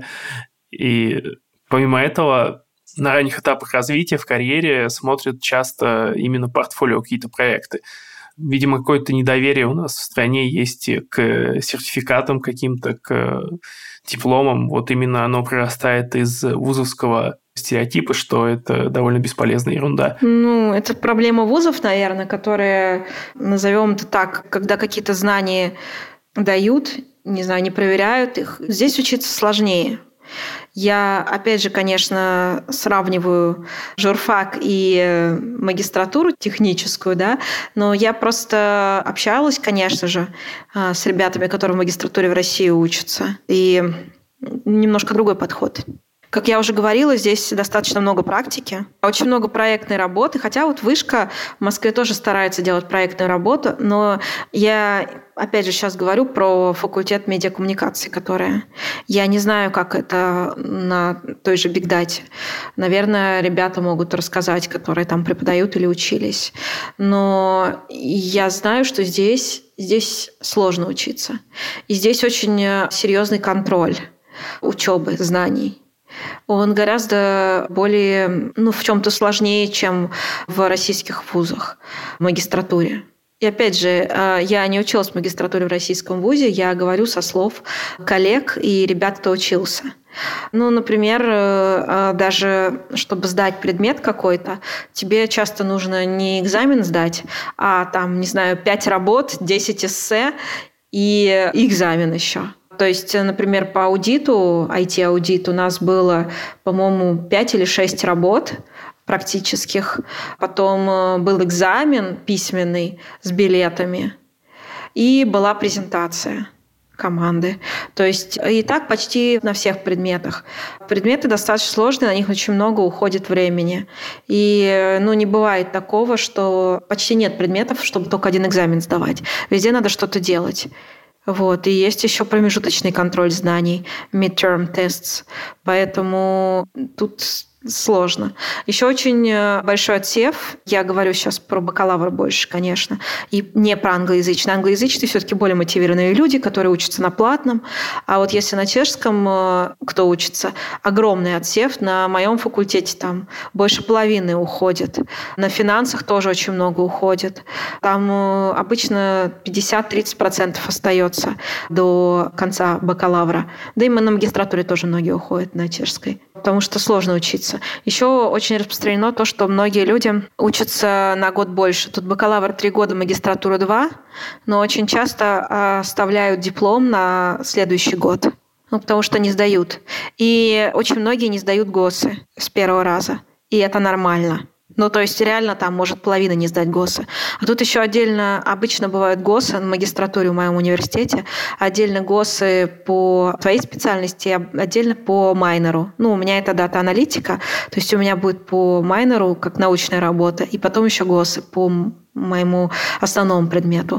И помимо этого, на ранних этапах развития в карьере смотрят часто именно портфолио, какие-то проекты. Видимо, какое-то недоверие у нас в стране есть к сертификатам каким-то, к дипломам. Вот именно оно прорастает из вузовского стереотипа, что это довольно бесполезная ерунда. Ну, это проблема вузов, наверное, которые, назовем это так, когда какие-то знания дают, не знаю, не проверяют их. Здесь учиться сложнее. Я, опять же, конечно, сравниваю журфак и магистратуру техническую, да, но я просто общалась, конечно же, с ребятами, которые в магистратуре в России учатся, и немножко другой подход. Как я уже говорила, здесь достаточно много практики, очень много проектной работы, хотя вот Вышка в Москве тоже старается делать проектную работу, но я опять же, сейчас говорю про факультет медиакоммуникации, которая... Я не знаю, как это на той же Big Data. Наверное, ребята могут рассказать, которые там преподают или учились. Но я знаю, что здесь, здесь сложно учиться. И здесь очень серьезный контроль учебы, знаний. Он гораздо более, ну, в чем-то сложнее, чем в российских вузах в магистратуре. И опять же, я не училась в магистратуре в российском вузе, я говорю со слов коллег и ребят, кто учился. Ну, например, даже чтобы сдать предмет какой-то, тебе часто нужно не экзамен сдать, а там, не знаю, пять работ, десять эссе и экзамен еще. То есть, например, по аудиту, ай ти-аудит у нас было, по-моему, пять или шесть работ практических. Потом был экзамен письменный с билетами. И была презентация команды. То есть и так почти на всех предметах. Предметы достаточно сложные, на них очень много уходит времени. И ну, не бывает такого, что почти нет предметов, чтобы только один экзамен сдавать. Везде надо что-то делать. Вот. И есть еще промежуточный контроль знаний, midterm tests. Поэтому тут сложно. Еще очень большой отсев. Я говорю сейчас про бакалавр больше, конечно, и не про англоязычный. Англоязычные все-таки более мотивированные люди, которые учатся на платном. А вот если на чешском, кто учится, огромный отсев. На моем факультете там больше половины уходит. На финансах тоже очень много уходит. Там обычно пятьдесят-тридцать процентов остается до конца бакалавра. Да и на магистратуре тоже многие уходят на чешской, потому что сложно учиться. Еще очень распространено то, что многие люди учатся на год больше. Тут бакалавр три года, магистратура два, но очень часто оставляют диплом на следующий год, ну, потому что не сдают. И очень многие не сдают ГОСы с первого раза, и это нормально. Ну, то есть реально там может половина не сдать ГОСы. А тут еще отдельно, обычно бывают ГОСы на магистратуре в моем университете, отдельно ГОСы по твоей специальности, отдельно по майнеру. Ну, у меня это дата-аналитика, то есть у меня будет по майнеру как научная работа, и потом еще ГОСы по моему основному предмету.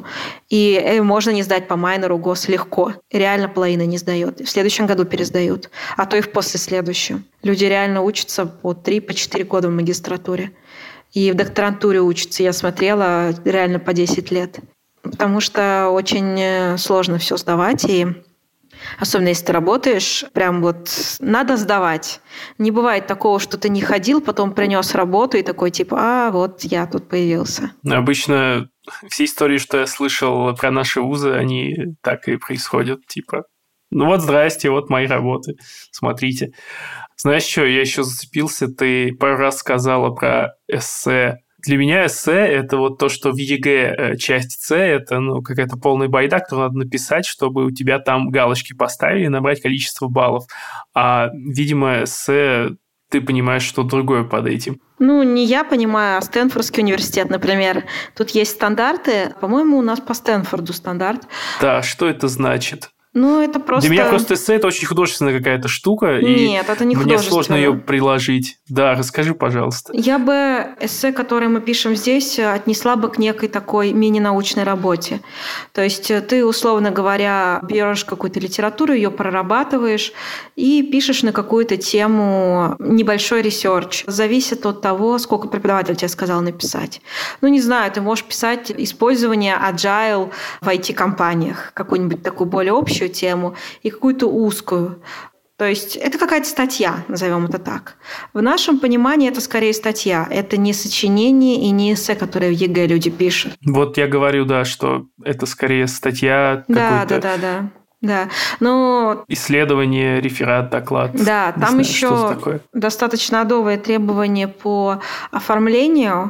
И можно не сдать по майнеру ГОС легко. Реально половина не сдает. В следующем году пересдают, а то и в послеследующем. Люди реально учатся по три-четыре года в магистратуре. И в докторантуре учатся, я смотрела, реально по десять лет. Потому что очень сложно все сдавать, и особенно если ты работаешь, прям вот надо сдавать. Не бывает такого, что ты не ходил, потом принес работу и такой типа, а вот я тут появился. Обычно все истории, что я слышал про наши вузы, они так и происходят. Типа, ну вот здрасте, вот мои работы, смотрите. Знаешь что, я еще зацепился, ты пару раз сказала про эссе. Для меня эссе – это вот то, что в ЕГЭ часть С – это ну, какая-то полная байда, которую надо написать, чтобы у тебя там галочки поставили и набрать количество баллов. А, видимо, эссе ты понимаешь, что другое под этим. Ну, не я понимаю, а Стэнфордский университет, например. Тут есть стандарты. По-моему, у нас по Стэнфорду стандарт. Да, что это значит? Ну, это просто... Для меня просто эссе – это очень художественная какая-то штука. Нет, и это не мне сложно ее приложить. Да, расскажи, пожалуйста. Я бы эссе, которое мы пишем здесь, отнесла бы к некой такой мини-научной работе. То есть ты, условно говоря, берешь какую-то литературу, ее прорабатываешь и пишешь на какую-то тему небольшой ресерч. Зависит от того, сколько преподаватель тебе сказал написать. Ну, не знаю, ты можешь писать использование agile в ай ти-компаниях, какую-нибудь такую более общую тему и какую-то узкую. То есть это какая-то статья, назовем это так. В нашем понимании это скорее статья. Это не сочинение и не эссе, которое в ЕГЭ люди пишут. Вот я говорю, да, что это скорее статья, да, какой-то... Да, да, да. Да, но... Исследование, реферат, доклад. Да, не там знаю, еще достаточно адовые требования по оформлению.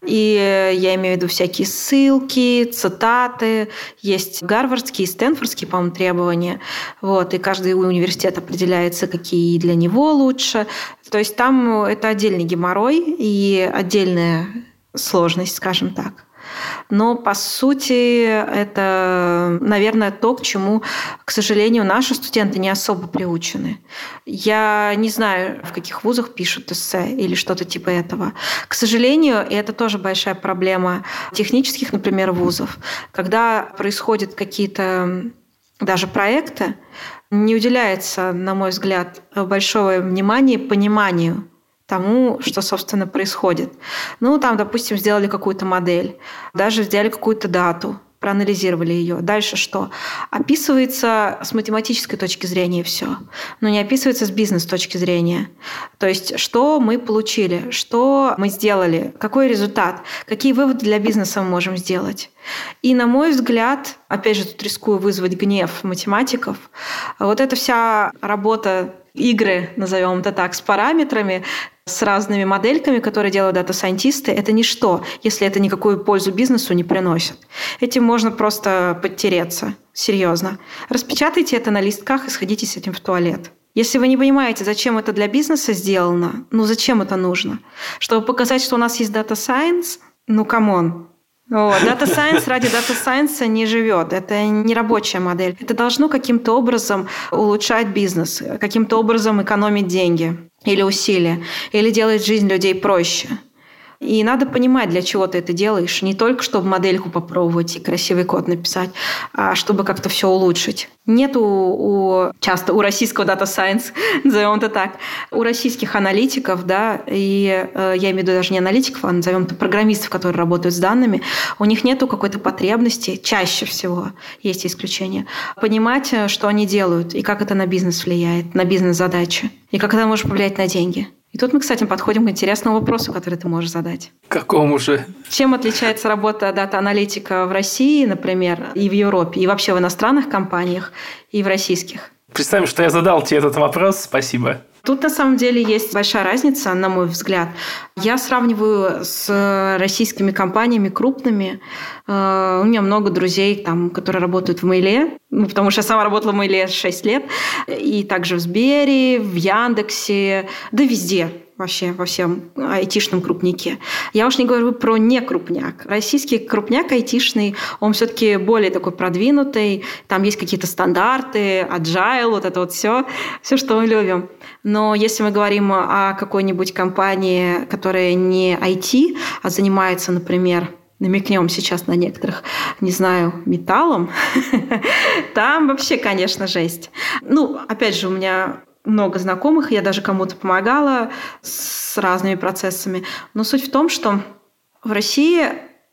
И я имею в виду всякие ссылки, цитаты. Есть гарвардские и стэнфордские, по-моему, требования. Вот, и каждый университет определяется, какие для него лучше. То есть там это отдельный геморрой и отдельная сложность, скажем так. Но, по сути, это, наверное, то, к чему, к сожалению, наши студенты не особо приучены. Я не знаю, в каких вузах пишут эссе или что-то типа этого. К сожалению, и это тоже большая проблема технических, например, вузов. Когда происходят какие-то даже проекты, не уделяется, на мой взгляд, большое внимание пониманию тому, что, собственно, происходит. Ну, там, допустим, сделали какую-то модель, даже взяли какую-то дату, проанализировали ее. Дальше что? Описывается с математической точки зрения все, но не описывается с бизнес-точки зрения. То есть, что мы получили, что мы сделали, какой результат, какие выводы для бизнеса мы можем сделать. И, на мой взгляд, опять же, тут рискую вызвать гнев математиков, вот эта вся работа, игры, назовем это так, с параметрами, с разными модельками, которые делают дата-сайентисты, это ничто, если это никакую пользу бизнесу не приносит. Этим можно просто подтереться. Серьезно. Распечатайте это на листках и сходите с этим в туалет. Если вы не понимаете, зачем это для бизнеса сделано, ну зачем это нужно? Чтобы показать, что у нас есть Data Science? Ну, камон. Data Science ради Data Science не живет. Это не рабочая модель. Это должно каким-то образом улучшать бизнес, каким-то образом экономить деньги или усилия, или делать жизнь людей проще. И надо понимать, для чего ты это делаешь. Не только, чтобы модельку попробовать и красивый код написать, а чтобы как-то все улучшить. Нет у, у часто у российского Data Science, назовем это так, у российских аналитиков, да, и э, я имею в виду даже не аналитиков, а назовем это программистов, которые работают с данными, у них нету какой-то потребности, чаще всего, есть исключения, понимать, что они делают и как это на бизнес влияет, на бизнес-задачи, и как это может повлиять на деньги. И тут мы, кстати, подходим к интересному вопросу, который ты можешь задать. Какому же? Чем отличается работа дата-аналитика в России, например, и в Европе, и вообще в иностранных компаниях, и в российских? Представим, что я задал тебе этот вопрос. Спасибо. Тут на самом деле есть большая разница, на мой взгляд. Я сравниваю с российскими компаниями крупными. У меня много друзей, там, которые работают в Мейле, ну, потому что я сама работала в Мейле шесть лет, и также в Сбере, в Яндексе, да везде. Вообще во всем айтишном крупняке. Я уж не говорю про некрупняк. Российский крупняк айтишный, он все-таки более такой продвинутый. Там есть какие-то стандарты, agile, вот это вот все, все, что мы любим. Но если мы говорим о какой-нибудь компании, которая не ай ти, а занимается, например, намекнем сейчас на некоторых, не знаю, металлом, там вообще, конечно, жесть. Ну, опять же, у меня много знакомых, я даже кому-то помогала с разными процессами. Но суть в том, что в России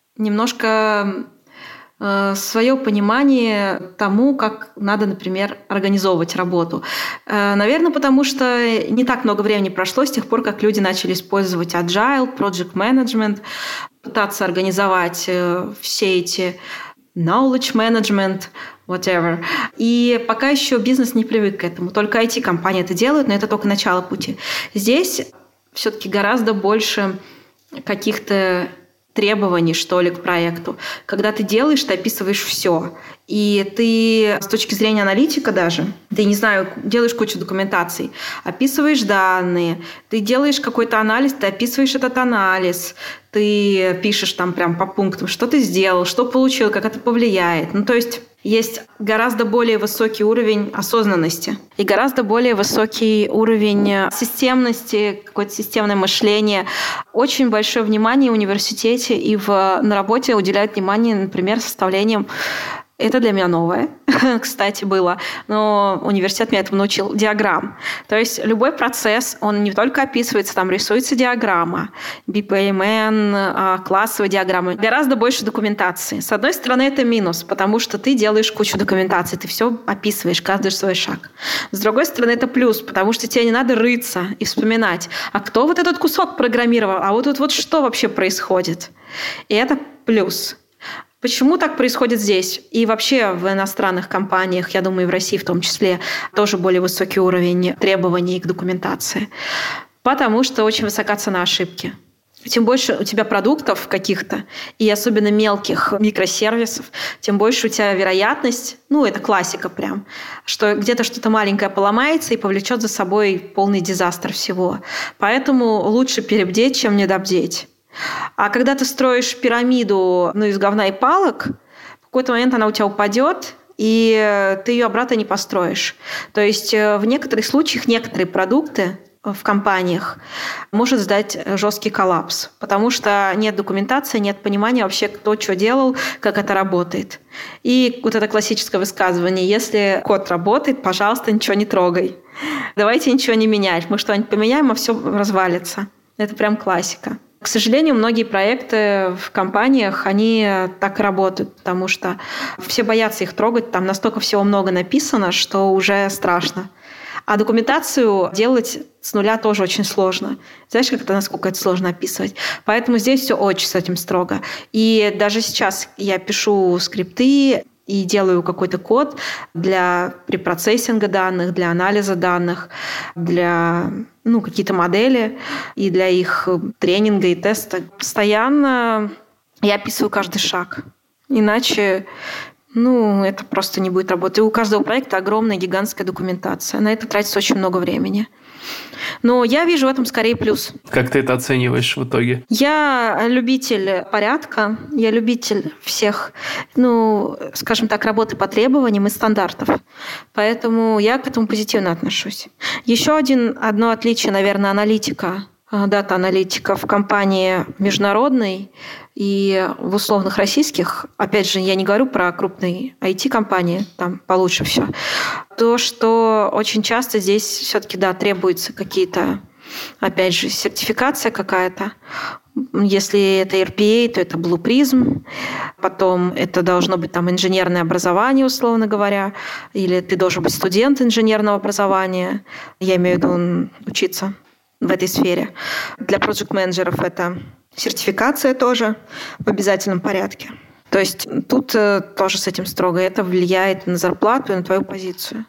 немножко э, свое понимание тому, как надо, например, организовывать работу. Э, наверное, потому что не так много времени прошло с тех пор, как люди начали использовать agile, project management, пытаться организовать э, все эти knowledge management, whatever. И пока еще бизнес не привык к этому. Только ай ти-компании это делают, но это только начало пути. Здесь все-таки гораздо больше каких-то требований, что ли, к проекту. Когда ты делаешь, ты описываешь все. И ты с точки зрения аналитика даже, ты, не знаю, делаешь кучу документаций, описываешь данные, ты делаешь какой-то анализ, ты описываешь этот анализ, ты пишешь там прям по пунктам, что ты сделал, что получил, как это повлияет. Ну, то есть есть гораздо более высокий уровень осознанности и гораздо более высокий уровень системности, какое-то системное мышление. Очень большое внимание в университете и в, на работе уделяют внимание, например, составлением. Это для меня новое, кстати, было, но университет меня этому научил, диаграмм. То есть любой процесс, он не только описывается, там рисуется диаграмма, би пи эм эн, классовая диаграмма, гораздо больше документации. С одной стороны, это минус, потому что ты делаешь кучу документации, ты все описываешь, каждый свой шаг. С другой стороны, это плюс, потому что тебе не надо рыться и вспоминать, а кто вот этот кусок программировал, а вот тут вот что вообще происходит. И это плюс. Почему так происходит здесь? И вообще в иностранных компаниях, я думаю, и в России в том числе, тоже более высокий уровень требований к документации. Потому что очень высока цена ошибки. Тем больше у тебя продуктов каких-то, и особенно мелких микросервисов, тем больше у тебя вероятность, ну, это классика прям, что где-то что-то маленькое поломается и повлечет за собой полный дизастер всего. Поэтому лучше перебдеть, чем недобдеть. А когда ты строишь пирамиду, ну, из говна и палок, в какой-то момент она у тебя упадет, и ты ее обратно не построишь. То есть в некоторых случаях некоторые продукты в компаниях может сдать жесткий коллапс, потому что нет документации, нет понимания вообще, кто что делал, как это работает. И вот это классическое высказывание: если код работает, пожалуйста, ничего не трогай. Давайте ничего не менять. Мы что-нибудь поменяем, а все развалится. Это прям классика. К сожалению, многие проекты в компаниях, они так и работают, потому что все боятся их трогать, там настолько всего много написано, что уже страшно. А документацию делать с нуля тоже очень сложно. Знаешь, как это, насколько это сложно описывать? Поэтому здесь все очень с этим строго. И даже сейчас я пишу скрипты и делаю какой-то код для препроцессинга данных, для анализа данных, для ну, какие-то модели и для их тренинга и теста. Постоянно я описываю каждый шаг. Иначе ну, это просто не будет работать. И у каждого проекта огромная гигантская документация. На это тратится очень много времени. Но я вижу в этом скорее плюс. Как ты это оцениваешь в итоге? Я любитель порядка, я любитель всех, ну, скажем так, работы по требованиям и стандартов. Поэтому я к этому позитивно отношусь. Еще один, одно отличие, наверное, аналитика, дата-аналитика в компании международной и в условных российских, опять же, я не говорю про крупные ай ти-компании, там получше все, то, что очень часто здесь все-таки, да, требуются какие-то, опять же, сертификация какая-то. Если это эр пи эй, то это Blue Prism, потом это должно быть там инженерное образование, условно говоря, или ты должен быть студент инженерного образования, я имею в виду учиться в этой сфере. Для проект-менеджеров это сертификация тоже в обязательном порядке. То есть тут тоже с этим строго. Это влияет на зарплату и на твою позицию.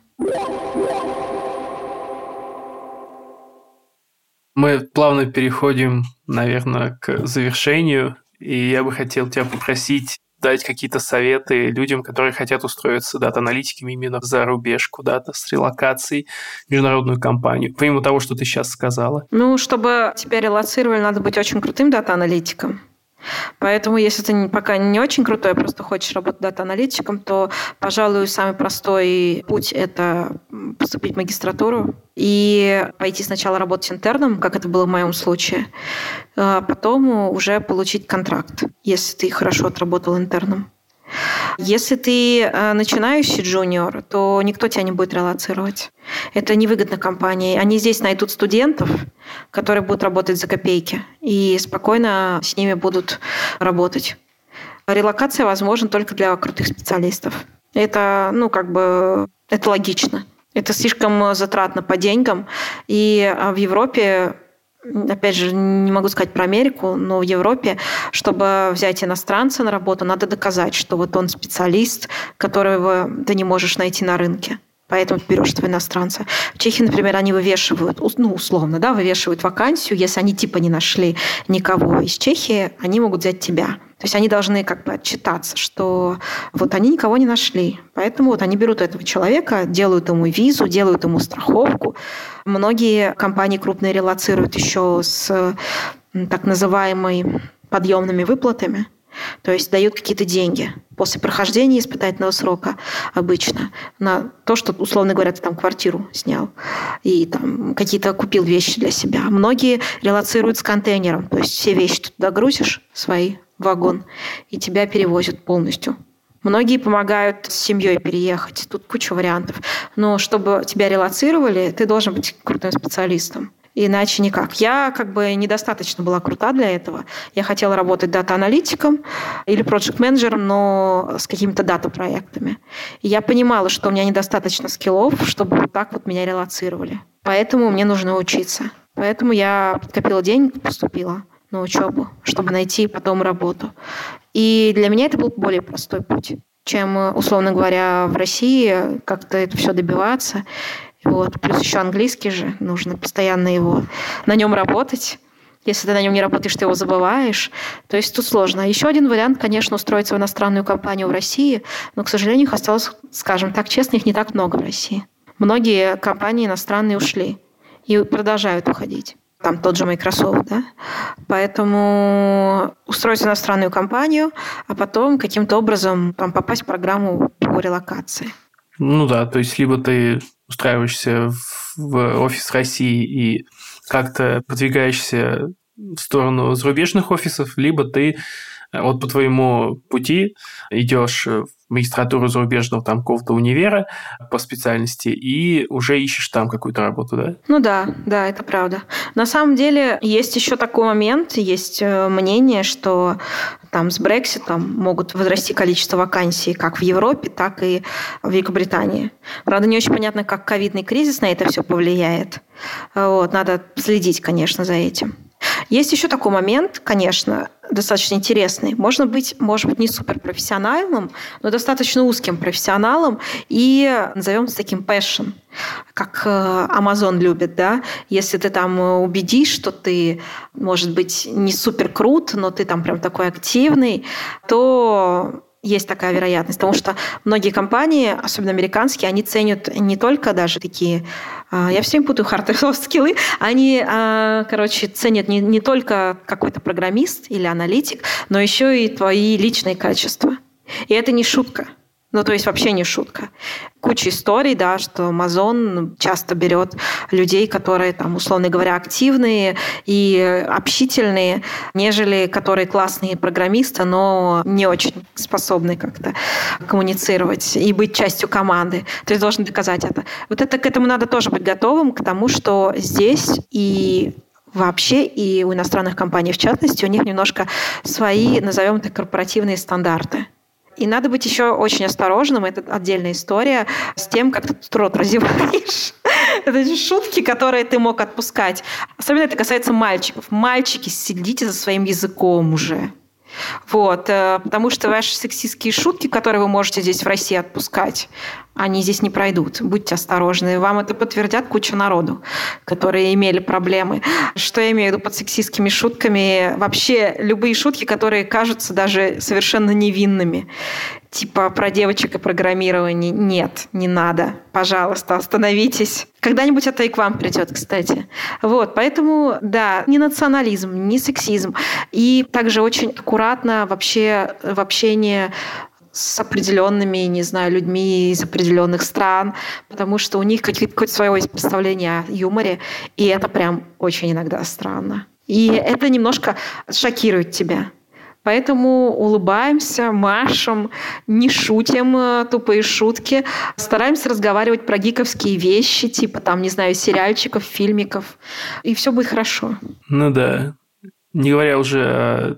Мы плавно переходим, наверное, к завершению. И я бы хотел тебя попросить дать какие-то советы людям, которые хотят устроиться дата-аналитиками именно за рубеж куда-то с релокацией в международную компанию, помимо того, что ты сейчас сказала. Ну, чтобы тебя релоцировали, надо быть очень крутым дата-аналитиком. Поэтому, если ты пока не очень крутой, а просто хочешь работать дата-аналитиком, то, пожалуй, самый простой путь – это поступить в магистратуру и пойти сначала работать интерном, как это было в моем случае, а потом уже получить контракт, если ты хорошо отработал интерном. Если ты начинающий джуниор, то никто тебя не будет релоцировать. Это невыгодно компании. Они здесь найдут студентов, которые будут работать за копейки, и спокойно с ними будут работать. Релокация возможна только для крутых специалистов. Это, ну, как бы, это логично. Это слишком затратно по деньгам. И в Европе, опять же, не могу сказать про Америку, но в Европе, чтобы взять иностранца на работу, надо доказать, что вот он специалист, которого ты не можешь найти на рынке. Поэтому ты берешь этого иностранца. В Чехии, например, они вывешивают, ну, условно, да, вывешивают вакансию. Если они типа не нашли никого из Чехии, они могут взять тебя. То есть они должны как бы отчитаться, что вот они никого не нашли. Поэтому вот они берут этого человека, делают ему визу, делают ему страховку. Многие компании крупные релоцируют еще с так называемыми подъемными выплатами. То есть дают какие-то деньги после прохождения испытательного срока обычно на то, что, условно говоря, ты там квартиру снял и там какие-то купил вещи для себя. Многие релоцируют с контейнером. То есть все вещи ты туда грузишь, свои, в вагон, и тебя перевозят полностью. Многие помогают с семьей переехать. Тут куча вариантов. Но чтобы тебя релоцировали, ты должен быть крутым специалистом. Иначе никак. Я как бы недостаточно была крута для этого. Я хотела работать дата-аналитиком или проект-менеджером, но с какими-то дата-проектами. И я понимала, что у меня недостаточно скиллов, чтобы вот так вот меня релоцировали. Поэтому мне нужно учиться. Поэтому я подкопила денег и поступила на учебу, чтобы найти потом работу. И для меня это был более простой путь, чем, условно говоря, в России как-то это все добиваться. Вот. Плюс еще английский же, нужно постоянно его на нем работать. Если ты на нем не работаешь, ты его забываешь. То есть тут сложно. Еще один вариант, конечно, устроиться в иностранную компанию в России, но, к сожалению, их осталось, скажем так честно, их не так много в России. Многие компании иностранные ушли и продолжают уходить. там тот же Microsoft, да. Поэтому устроить иностранную компанию, а потом каким-то образом там попасть в программу по релокации. Ну да, то есть либо ты устраиваешься в офис России и как-то продвигаешься в сторону зарубежных офисов, либо ты вот по твоему пути идешь в магистратуру зарубежного там какого-то универа по специальности и уже ищешь там какую-то работу, да? Ну да, да, это правда. На самом деле есть еще такой момент, есть мнение, что там с Брекситом могут возрасти количество вакансий как в Европе, так и в Великобритании. Правда, не очень понятно, как ковидный кризис на это все повлияет. Вот, надо следить, конечно, за этим. Есть еще такой момент, конечно, достаточно интересный. Можно быть, может быть, не суперпрофессиональным, но достаточно узким профессионалом и назовем это таким passion, как Amazon любит, да. Если ты там убедишь, что ты, может быть, не супер крут, но ты там прям такой активный, то есть такая вероятность, потому что многие компании, особенно американские, они ценят не только даже такие, я все время путаю hard и soft skills, они, короче, ценят не, не только какой-то программист или аналитик, но еще и твои личные качества. И это не шутка. Ну, то есть вообще не шутка. Куча историй, да, что Amazon часто берет людей, которые, там, условно говоря, активные и общительные, нежели которые классные программисты, но не очень способны как-то коммуницировать и быть частью команды. То есть должен доказать это. Вот это, к этому надо тоже быть готовым, к тому, что здесь и вообще, и у иностранных компаний в частности, у них немножко свои, назовем это, корпоративные стандарты. И надо быть еще очень осторожным, это отдельная история, с тем, как ты тут рот разеваешь. Это шутки, которые ты мог отпускать. Особенно это касается мальчиков. Мальчики, следите за своим языком уже. Вот, потому что ваши сексистские шутки, которые вы можете здесь в России отпускать, они здесь не пройдут. Будьте осторожны. Вам это подтвердят куча народу, которые имели проблемы. Что я имею в виду под сексистскими шутками? Вообще любые шутки, которые кажутся даже совершенно невинными. Типа про девочек и программирование. Нет, не надо. Пожалуйста, остановитесь. Когда-нибудь это и к вам придет, кстати. Вот, поэтому, да, не национализм, не сексизм. И также очень аккуратно вообще в общении с определенными, не знаю, людьми из определенных стран, потому что у них какое-то свое представление о юморе, и это прям очень иногда странно. И это немножко шокирует тебя. Поэтому улыбаемся, машем, не шутим тупые шутки, стараемся разговаривать про гиковские вещи, типа там, не знаю, сериальчиков, фильмиков, и все будет хорошо. Ну да. Не говоря уже о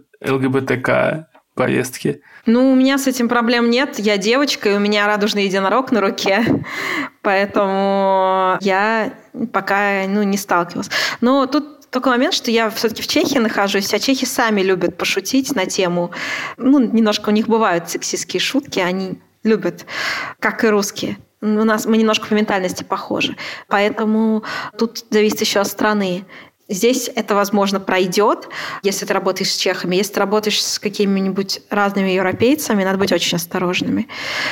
ЛГБТК повестке. Ну, у меня с этим проблем нет. Я девочка, и у меня радужный единорог на руке. Поэтому я пока ну, не сталкивалась. Но тут такой момент, что я все-таки в Чехии нахожусь, а чехи сами любят пошутить на тему. Ну, немножко у них бывают сексистские шутки, они любят, как и русские. У нас мы немножко по ментальности похожи. Поэтому тут зависит еще от страны. Здесь это, возможно, пройдет, если ты работаешь с чехами. Если ты работаешь с какими-нибудь разными европейцами, надо быть очень осторожными.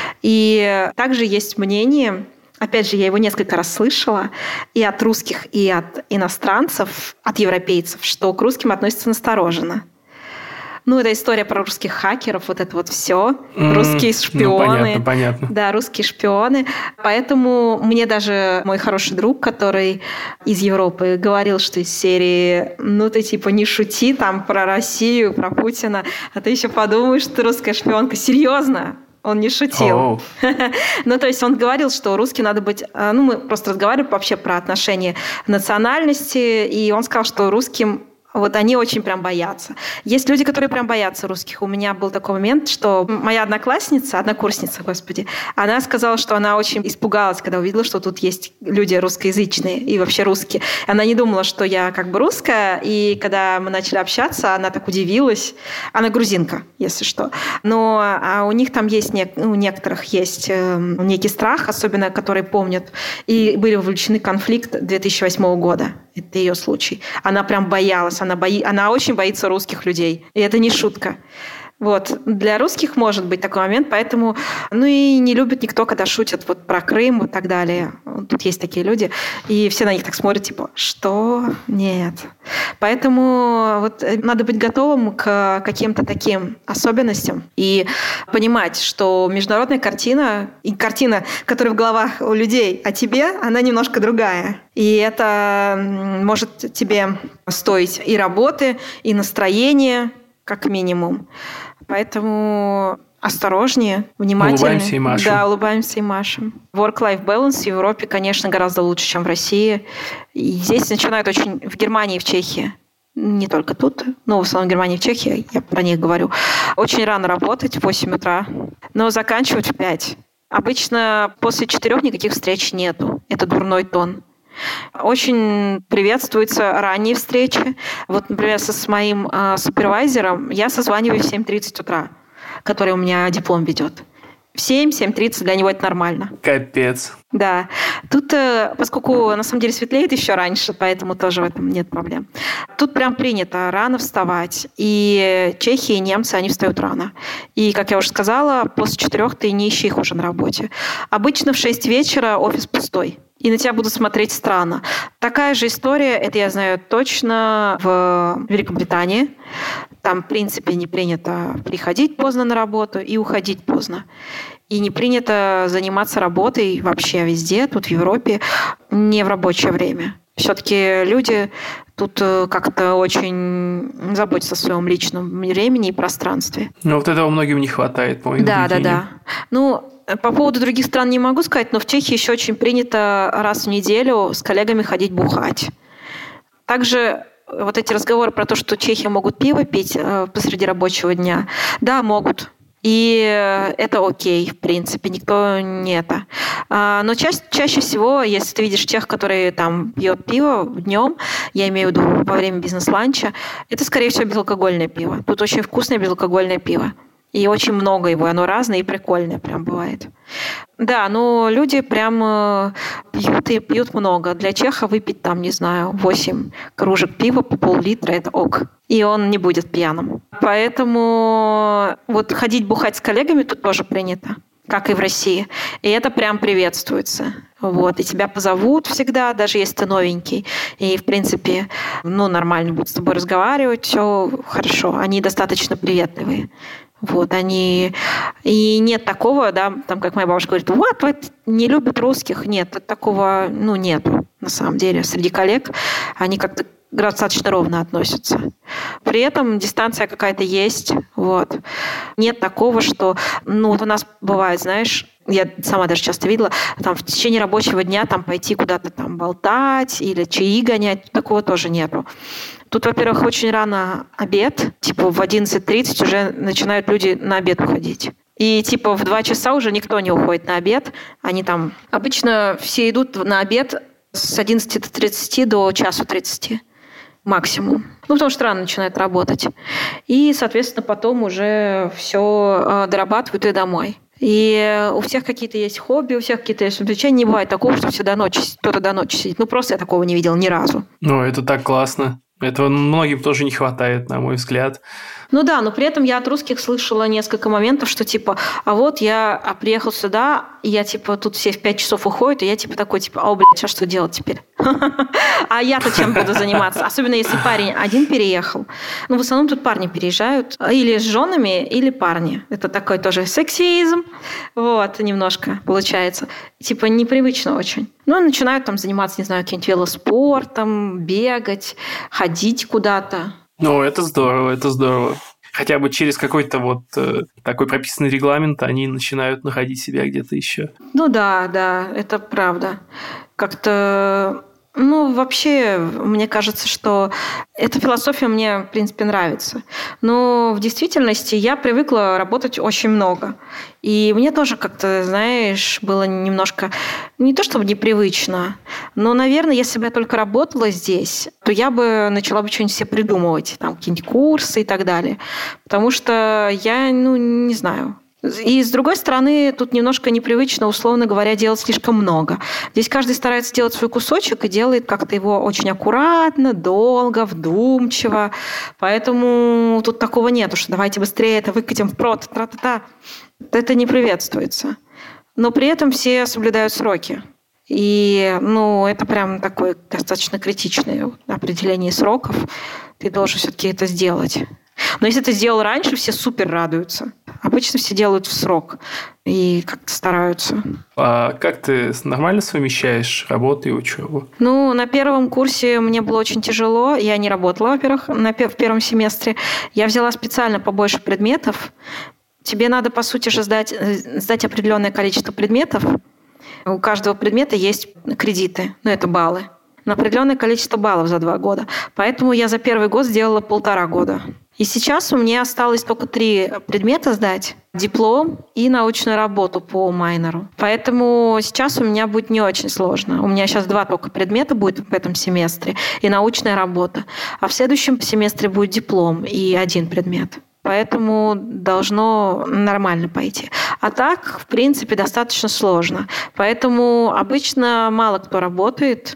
И также есть мнение, опять же, я его несколько раз слышала, и от русских, и от иностранцев, от европейцев, что к русским относятся настороженно. Ну, это история про русских хакеров, вот это вот все. Mm, русские шпионы. Ну, понятно, понятно. Да, русские шпионы. Поэтому мне даже мой хороший друг, который из Европы, говорил, что из серии, ну, ты типа не шути там про Россию, про Путина, а ты еще подумаешь, что ты русская шпионка. Серьезно? Он не шутил. Oh. Ну, то есть он говорил, что русским надо быть... Ну, мы просто разговаривали вообще про отношения национальности, и он сказал, что русским... Вот они очень прям боятся. Есть люди, которые прям боятся русских. У меня был такой момент, что моя одноклассница, однокурсница, господи, она сказала, что она очень испугалась, когда увидела, что тут есть люди русскоязычные и вообще русские. Она не думала, что я как бы русская, и когда мы начали общаться, она так удивилась. Она грузинка, если что. Но а у них там есть, у некоторых есть некий страх, особенно которые помнят, и были вовлечены в конфликт две тысячи восьмого года. Это ее случай. Она прям боялась. Она, бои... она очень боится русских людей. И это не шутка. Вот. Для русских может быть такой момент, поэтому, ну и не любит никто, когда шутят вот про Крым и так далее. Тут есть такие люди, и все на них так смотрят, типа, что? Нет. Поэтому вот надо быть готовым к каким-то таким особенностям и понимать, что международная картина и картина, которая в головах у людей о тебе, она немножко другая. И это может тебе стоить и работы, и настроения, как минимум. Поэтому осторожнее, внимательнее. Улыбаемся и машем. Да, улыбаемся и машем. Work-life balance в Европе, конечно, гораздо лучше, чем в России. И здесь начинают очень... В Германии и в Чехии. Не только тут, но в основном в Германии и в Чехии, я про них говорю. Очень рано работать, в восемь утра, но заканчивать в пять. Обычно после четырех никаких встреч нету. Это дурной тон. Очень приветствуются ранние встречи. Вот, например, со, с моим э, супервайзером я созваниваюсь в семь тридцать утра, который у меня диплом ведет. В семь-семь тридцать для него это нормально. Капец. Да. Тут, э, поскольку на самом деле светлеет еще раньше, поэтому тоже в этом нет проблем. Тут прям принято рано вставать. И чехи, и немцы, они встают рано. И, как я уже сказала, после четырех ты не ищи их уже на работе. Обычно в шесть вечера офис пустой. И на тебя будут смотреть странно. Такая же история, это я знаю точно, в Великобритании. Там, в принципе, не принято приходить поздно на работу и уходить поздно. И не принято заниматься работой вообще везде, тут в Европе, не в рабочее время. Все-таки люди тут как-то очень заботятся о своем личном времени и пространстве. Ну, вот этого многим не хватает, по моему Да, мнению. да, да. Ну, по поводу других стран не могу сказать, но в Чехии еще очень принято раз в неделю с коллегами ходить бухать. Также вот эти разговоры про то, что чехи могут пиво пить посреди рабочего дня, да, могут. И это окей, в принципе, никто не это. Но чаще, чаще всего, если ты видишь тех, которые там пьет пиво днем, я имею в виду во время бизнес-ланча, это, скорее всего, безалкогольное пиво. Тут очень вкусное безалкогольное пиво. И очень много его, оно разное и прикольное прям бывает. Да, но люди прям пьют и пьют много. Для чеха выпить там, не знаю, восемь кружек пива по пол-литра – это ок. И он не будет пьяным. Поэтому вот ходить бухать с коллегами тут тоже принято, как и в России. И это прям приветствуется. Вот. И тебя позовут всегда, даже если ты новенький. И, в принципе, ну, нормально будут с тобой разговаривать, все хорошо. Они достаточно приветливые. Вот, они... И нет такого, да, там, как моя бабушка говорит, вот, вот, не любят русских. Нет, такого, ну, нету, на самом деле. Среди коллег они как-то достаточно ровно относятся. При этом дистанция какая-то есть, вот. Нет такого, что... Ну, вот у нас бывает, знаешь, я сама даже часто видела, там, в течение рабочего дня там, пойти куда-то там болтать или чаи гонять, такого тоже нету. Тут, во-первых, очень рано обед, типа в одиннадцать тридцать уже начинают люди на обед уходить. И типа в два часа уже никто не уходит на обед. Они там... Обычно все идут на обед с одиннадцати тридцати до часу тридцати максимум. Ну, потому что рано начинают работать. И, соответственно, потом уже все дорабатывают и домой. И у всех какие-то есть хобби, у всех какие-то есть развлечения. Не бывает такого, что все до ночи, кто-то до ночи сидит. Ну, просто я такого не видела ни разу. Ну, это так классно. Этого многим тоже не хватает, на мой взгляд. Ну да, но при этом я от русских слышала несколько моментов, что типа, а вот я приехал сюда, и я типа, тут все в пять часов уходят, и я типа такой, типа, а, блядь, а что делать теперь? А я-то чем буду заниматься? Особенно если парень один переехал. Ну, в основном тут парни переезжают. Или с женами, или парни. Это такой тоже сексизм. Вот, немножко получается. Типа непривычно очень. Ну, начинают там заниматься, не знаю, каким-нибудь велоспортом, бегать, ходить куда-то. Ну, это здорово, это здорово. Хотя бы через какой-то вот э, такой прописанный регламент они начинают находить себя где-то еще. Ну да, да, это правда. Как-то, ну, вообще, мне кажется, что эта философия мне, в принципе, нравится. Но в действительности я привыкла работать очень много. И мне тоже как-то, знаешь, было немножко, не то чтобы непривычно, но, наверное, если бы я только работала здесь, то я бы начала бы что-нибудь себе придумывать, там, какие-нибудь курсы и так далее. Потому что я, ну, не знаю, И, с другой стороны, тут немножко непривычно, условно говоря, делать слишком много. Здесь каждый старается делать свой кусочек и делает как-то его очень аккуратно, долго, вдумчиво. Поэтому тут такого нету, что давайте быстрее это выкатим в прод, тра-та-та. Это не приветствуется. Но при этом все соблюдают сроки. И ну, это прям такое достаточно критичное определение сроков. Ты должен все-таки это сделать. Но если ты сделал раньше, все супер радуются. Обычно все делают в срок и как-то стараются. А как ты нормально совмещаешь работу и учебу? Ну, на первом курсе мне было очень тяжело. Я не работала, во-первых, на в первом семестре. Я взяла специально побольше предметов. Тебе надо, по сути же, сдать, сдать определенное количество предметов. У каждого предмета есть кредиты, ну, это баллы. На определенное количество баллов за два года. Поэтому я за первый год сделала полтора года. И сейчас у меня осталось только три предмета сдать. Диплом и научную работу по майнеру. Поэтому сейчас у меня будет не очень сложно. У меня сейчас два только предмета будет в этом семестре и научная работа. А в следующем семестре будет диплом и один предмет. Поэтому должно нормально пойти. А так, в принципе, достаточно сложно. Поэтому обычно мало кто работает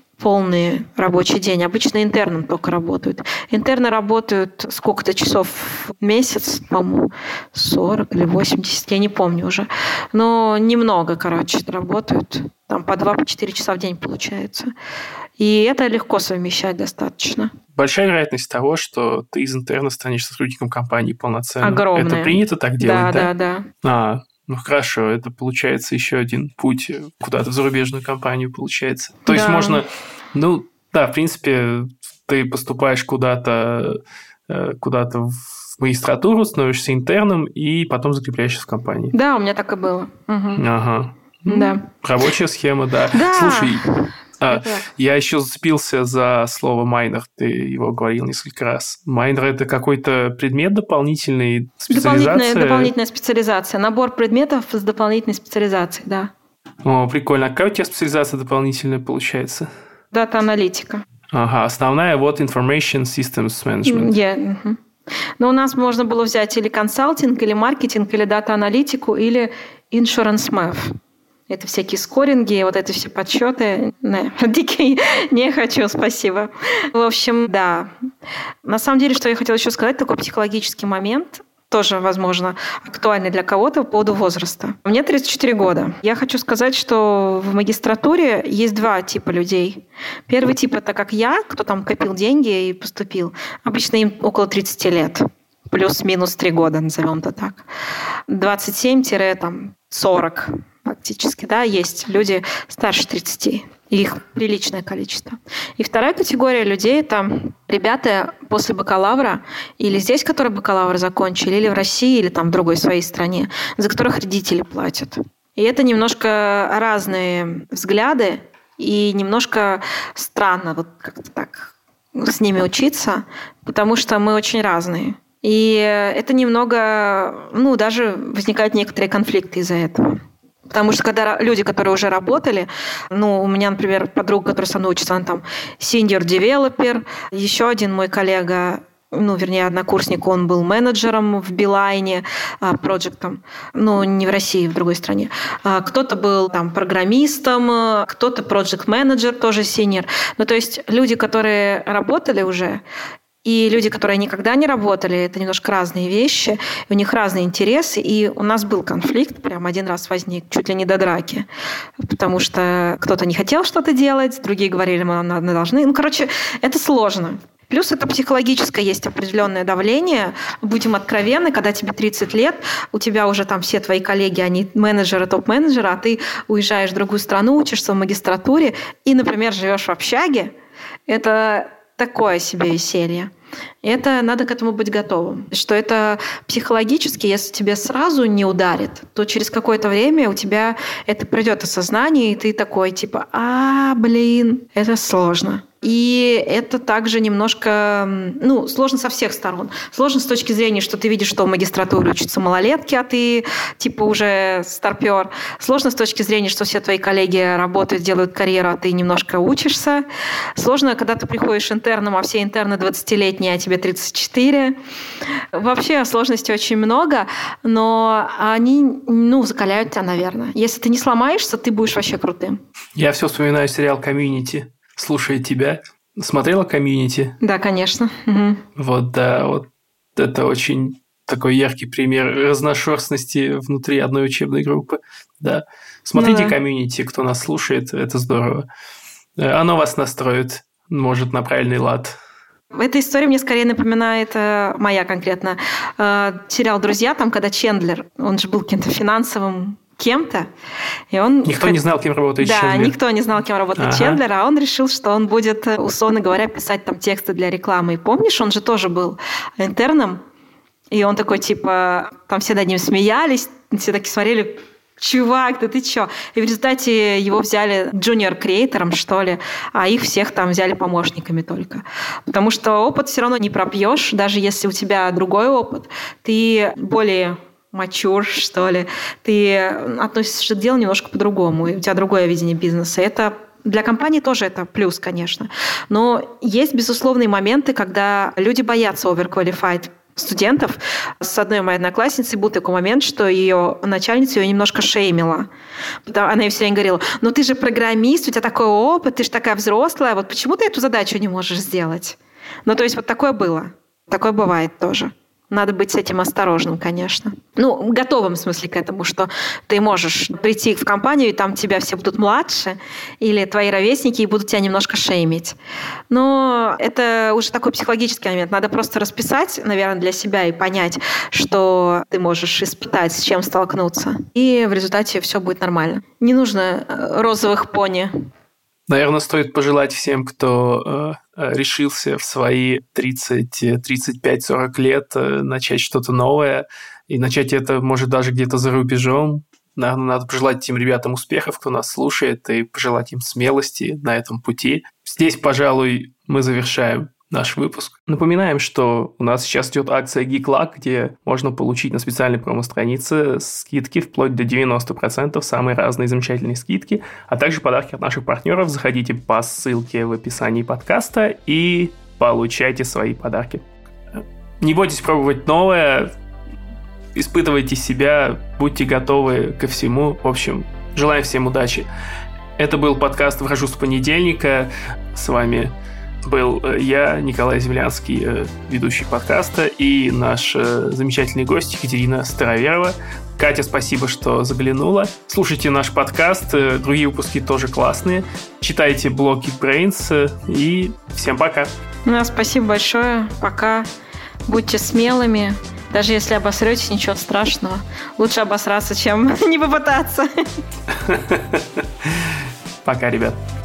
полный рабочий день. Обычно интерном только работают. Интерны работают сколько-то часов в месяц, по-моему, сорок или восемьдесят, я не помню уже. Но немного, короче, работают. Там по два-четыре часа в день получается. И это легко совмещать достаточно. Большая вероятность того, что ты из интерна станешь сотрудником компании полноценно. Огромная. Это принято так делать, да? Да, да, да. А, ну хорошо, это получается еще один путь куда-то в зарубежную компанию получается. То да. есть можно, ну да, в принципе, ты поступаешь куда-то, куда-то в магистратуру, становишься интерном и потом закрепляешься в компании. Да, у меня так и было. Угу. Ага. Да. Рабочая схема, да. да. Слушай, а, я еще зацепился за слово майнер, ты его говорил несколько раз. Майнер – это какой-то предмет дополнительный, специализация? Дополнительная, дополнительная специализация. Набор предметов с дополнительной специализацией, да. О, прикольно. А какая у тебя специализация дополнительная получается? Дата-аналитика. Ага, основная вот Information Systems Management. Yeah. Uh-huh. Но у нас можно было взять или консалтинг, или маркетинг, или дата-аналитику, или insurance math. Это всякие скоринги, вот эти все подсчеты. Не, дикий не хочу, спасибо. В общем, да. На самом деле, что я хотела еще сказать, такой психологический момент, тоже, возможно, актуальный для кого-то по поводу возраста. Мне тридцать четыре года. Я хочу сказать, что в магистратуре есть два типа людей. Первый тип – это как я, кто там копил деньги и поступил. Обычно им около тридцать лет. Плюс-минус три года, назовем это так. двадцать семь сорок фактически, да, есть люди старше тридцати. Их приличное количество. И вторая категория людей – это ребята после бакалавра или здесь, которые бакалавр закончили, или в России, или там в другой своей стране, за которых родители платят. И это немножко разные взгляды, и немножко странно вот как-то так с ними учиться, потому что мы очень разные. И это немного, ну, даже возникают некоторые конфликты из-за этого. Потому что когда люди, которые уже работали, ну, у меня, например, подруга, которая со мной учится, она там senior developer, еще один мой коллега, ну, вернее, однокурсник, он был менеджером в Билайне, проектом, ну, не в России, в другой стране. Кто-то был там программистом, кто-то проект-менеджер, тоже senior. Ну, то есть люди, которые работали уже, и люди, которые никогда не работали, это немножко разные вещи, у них разные интересы, и у нас был конфликт, прям один раз возник, чуть ли не до драки, потому что кто-то не хотел что-то делать, другие говорили, мы, мы должны. Ну, короче, это сложно. Плюс это психологическое есть определенное давление. Будем откровенны, когда тебе тридцать лет, у тебя уже там все твои коллеги, они менеджеры, топ-менеджеры, а ты уезжаешь в другую страну, учишься в магистратуре и, например, живешь в общаге. Это такое себе веселье. Это надо к этому быть готовым. Что это психологически, если тебе сразу не ударит, то через какое-то время у тебя это придет осознание, и ты такой типа, а, блин, это сложно. И это также немножко, ну, сложно со всех сторон. Сложно с точки зрения, что ты видишь, что в магистратуре учатся малолетки, а ты типа уже старпер. Сложно с точки зрения, что все твои коллеги работают, делают карьеру, а ты немножко учишься. Сложно, когда ты приходишь интерном, а все интерны двадцатилетние, а тебе тридцать четыре. Вообще сложностей очень много, но они, ну, закаляют тебя, наверное. Если ты не сломаешься, ты будешь вообще крутым. Я все вспоминаю сериал «Комьюнити», слушая тебя. Смотрела «Комьюнити»? Да, конечно. Угу. Вот, да, вот это очень такой яркий пример разношерстности внутри одной учебной группы. Да. Смотрите ну, да. «Комьюнити», кто нас слушает, это здорово. Оно вас настроит, может, на правильный лад. Эта история мне скорее напоминает, моя конкретно, сериал «Друзья», там, когда Чендлер, он же был каким-то финансовым кем-то. И он... Никто не знал, кем работает да, Чендлер. Да, никто не знал, кем работает ага. Чендлер, а он решил, что он будет, условно говоря, писать там тексты для рекламы. И помнишь, он же тоже был интерном, и он такой, типа, там все над ним смеялись, все такие смотрели... Чувак, да ты чё? И в результате его взяли джуниор-креатором, что ли, а их всех там взяли помощниками только. Потому что опыт все равно не пропьешь, даже если у тебя другой опыт, ты более mature, что ли, ты относишься к делу немножко по-другому, и у тебя другое видение бизнеса. Это для компании тоже это плюс, конечно. Но есть безусловные моменты, когда люди боятся overqualified студентов. С одной моей одноклассницей был такой момент, что ее начальница ее немножко шеймила. Она ей все время говорила, ну ты же программист, у тебя такой опыт, ты же такая взрослая, вот почему ты эту задачу не можешь сделать? Ну то есть вот такое было. Такое бывает тоже. Надо быть с этим осторожным, конечно. Ну, готовым, в смысле, к этому, что ты можешь прийти в компанию, и там тебя все будут младше, или твои ровесники, и будут тебя немножко шеймить. Но это уже такой психологический момент. Надо просто расписать, наверное, для себя и понять, что ты можешь испытать, с чем столкнуться. И в результате все будет нормально. Не нужно розовых пони. Наверное, стоит пожелать всем, кто э, решился в свои тридцать, тридцать пять, сорок лет э, начать что-то новое, и начать это, может, даже где-то за рубежом. Наверное, надо пожелать тем ребятам успехов, кто нас слушает, и пожелать им смелости на этом пути. Здесь, пожалуй, мы завершаем наш выпуск. Напоминаем, что у нас сейчас идет акция GeekLuck, где можно получить на специальной промо-странице скидки вплоть до девяносто процентов, самые разные замечательные скидки, а также подарки от наших партнеров. Заходите по ссылке в описании подкаста и получайте свои подарки. Не бойтесь пробовать новое, испытывайте себя, будьте готовы ко всему. В общем, желаем всем удачи. Это был подкаст «Выхожу с понедельника». С вами был я, Николай Землянский, ведущий подкаста, и наш замечательный гость Екатерина Староверова. Катя, спасибо, что заглянула. Слушайте наш подкаст, другие выпуски тоже классные. Читайте блог Geekbrains, и всем пока. Ну, спасибо большое, пока. Будьте смелыми. Даже если обосретесь, ничего страшного. Лучше обосраться, чем не попытаться. Пока, ребят.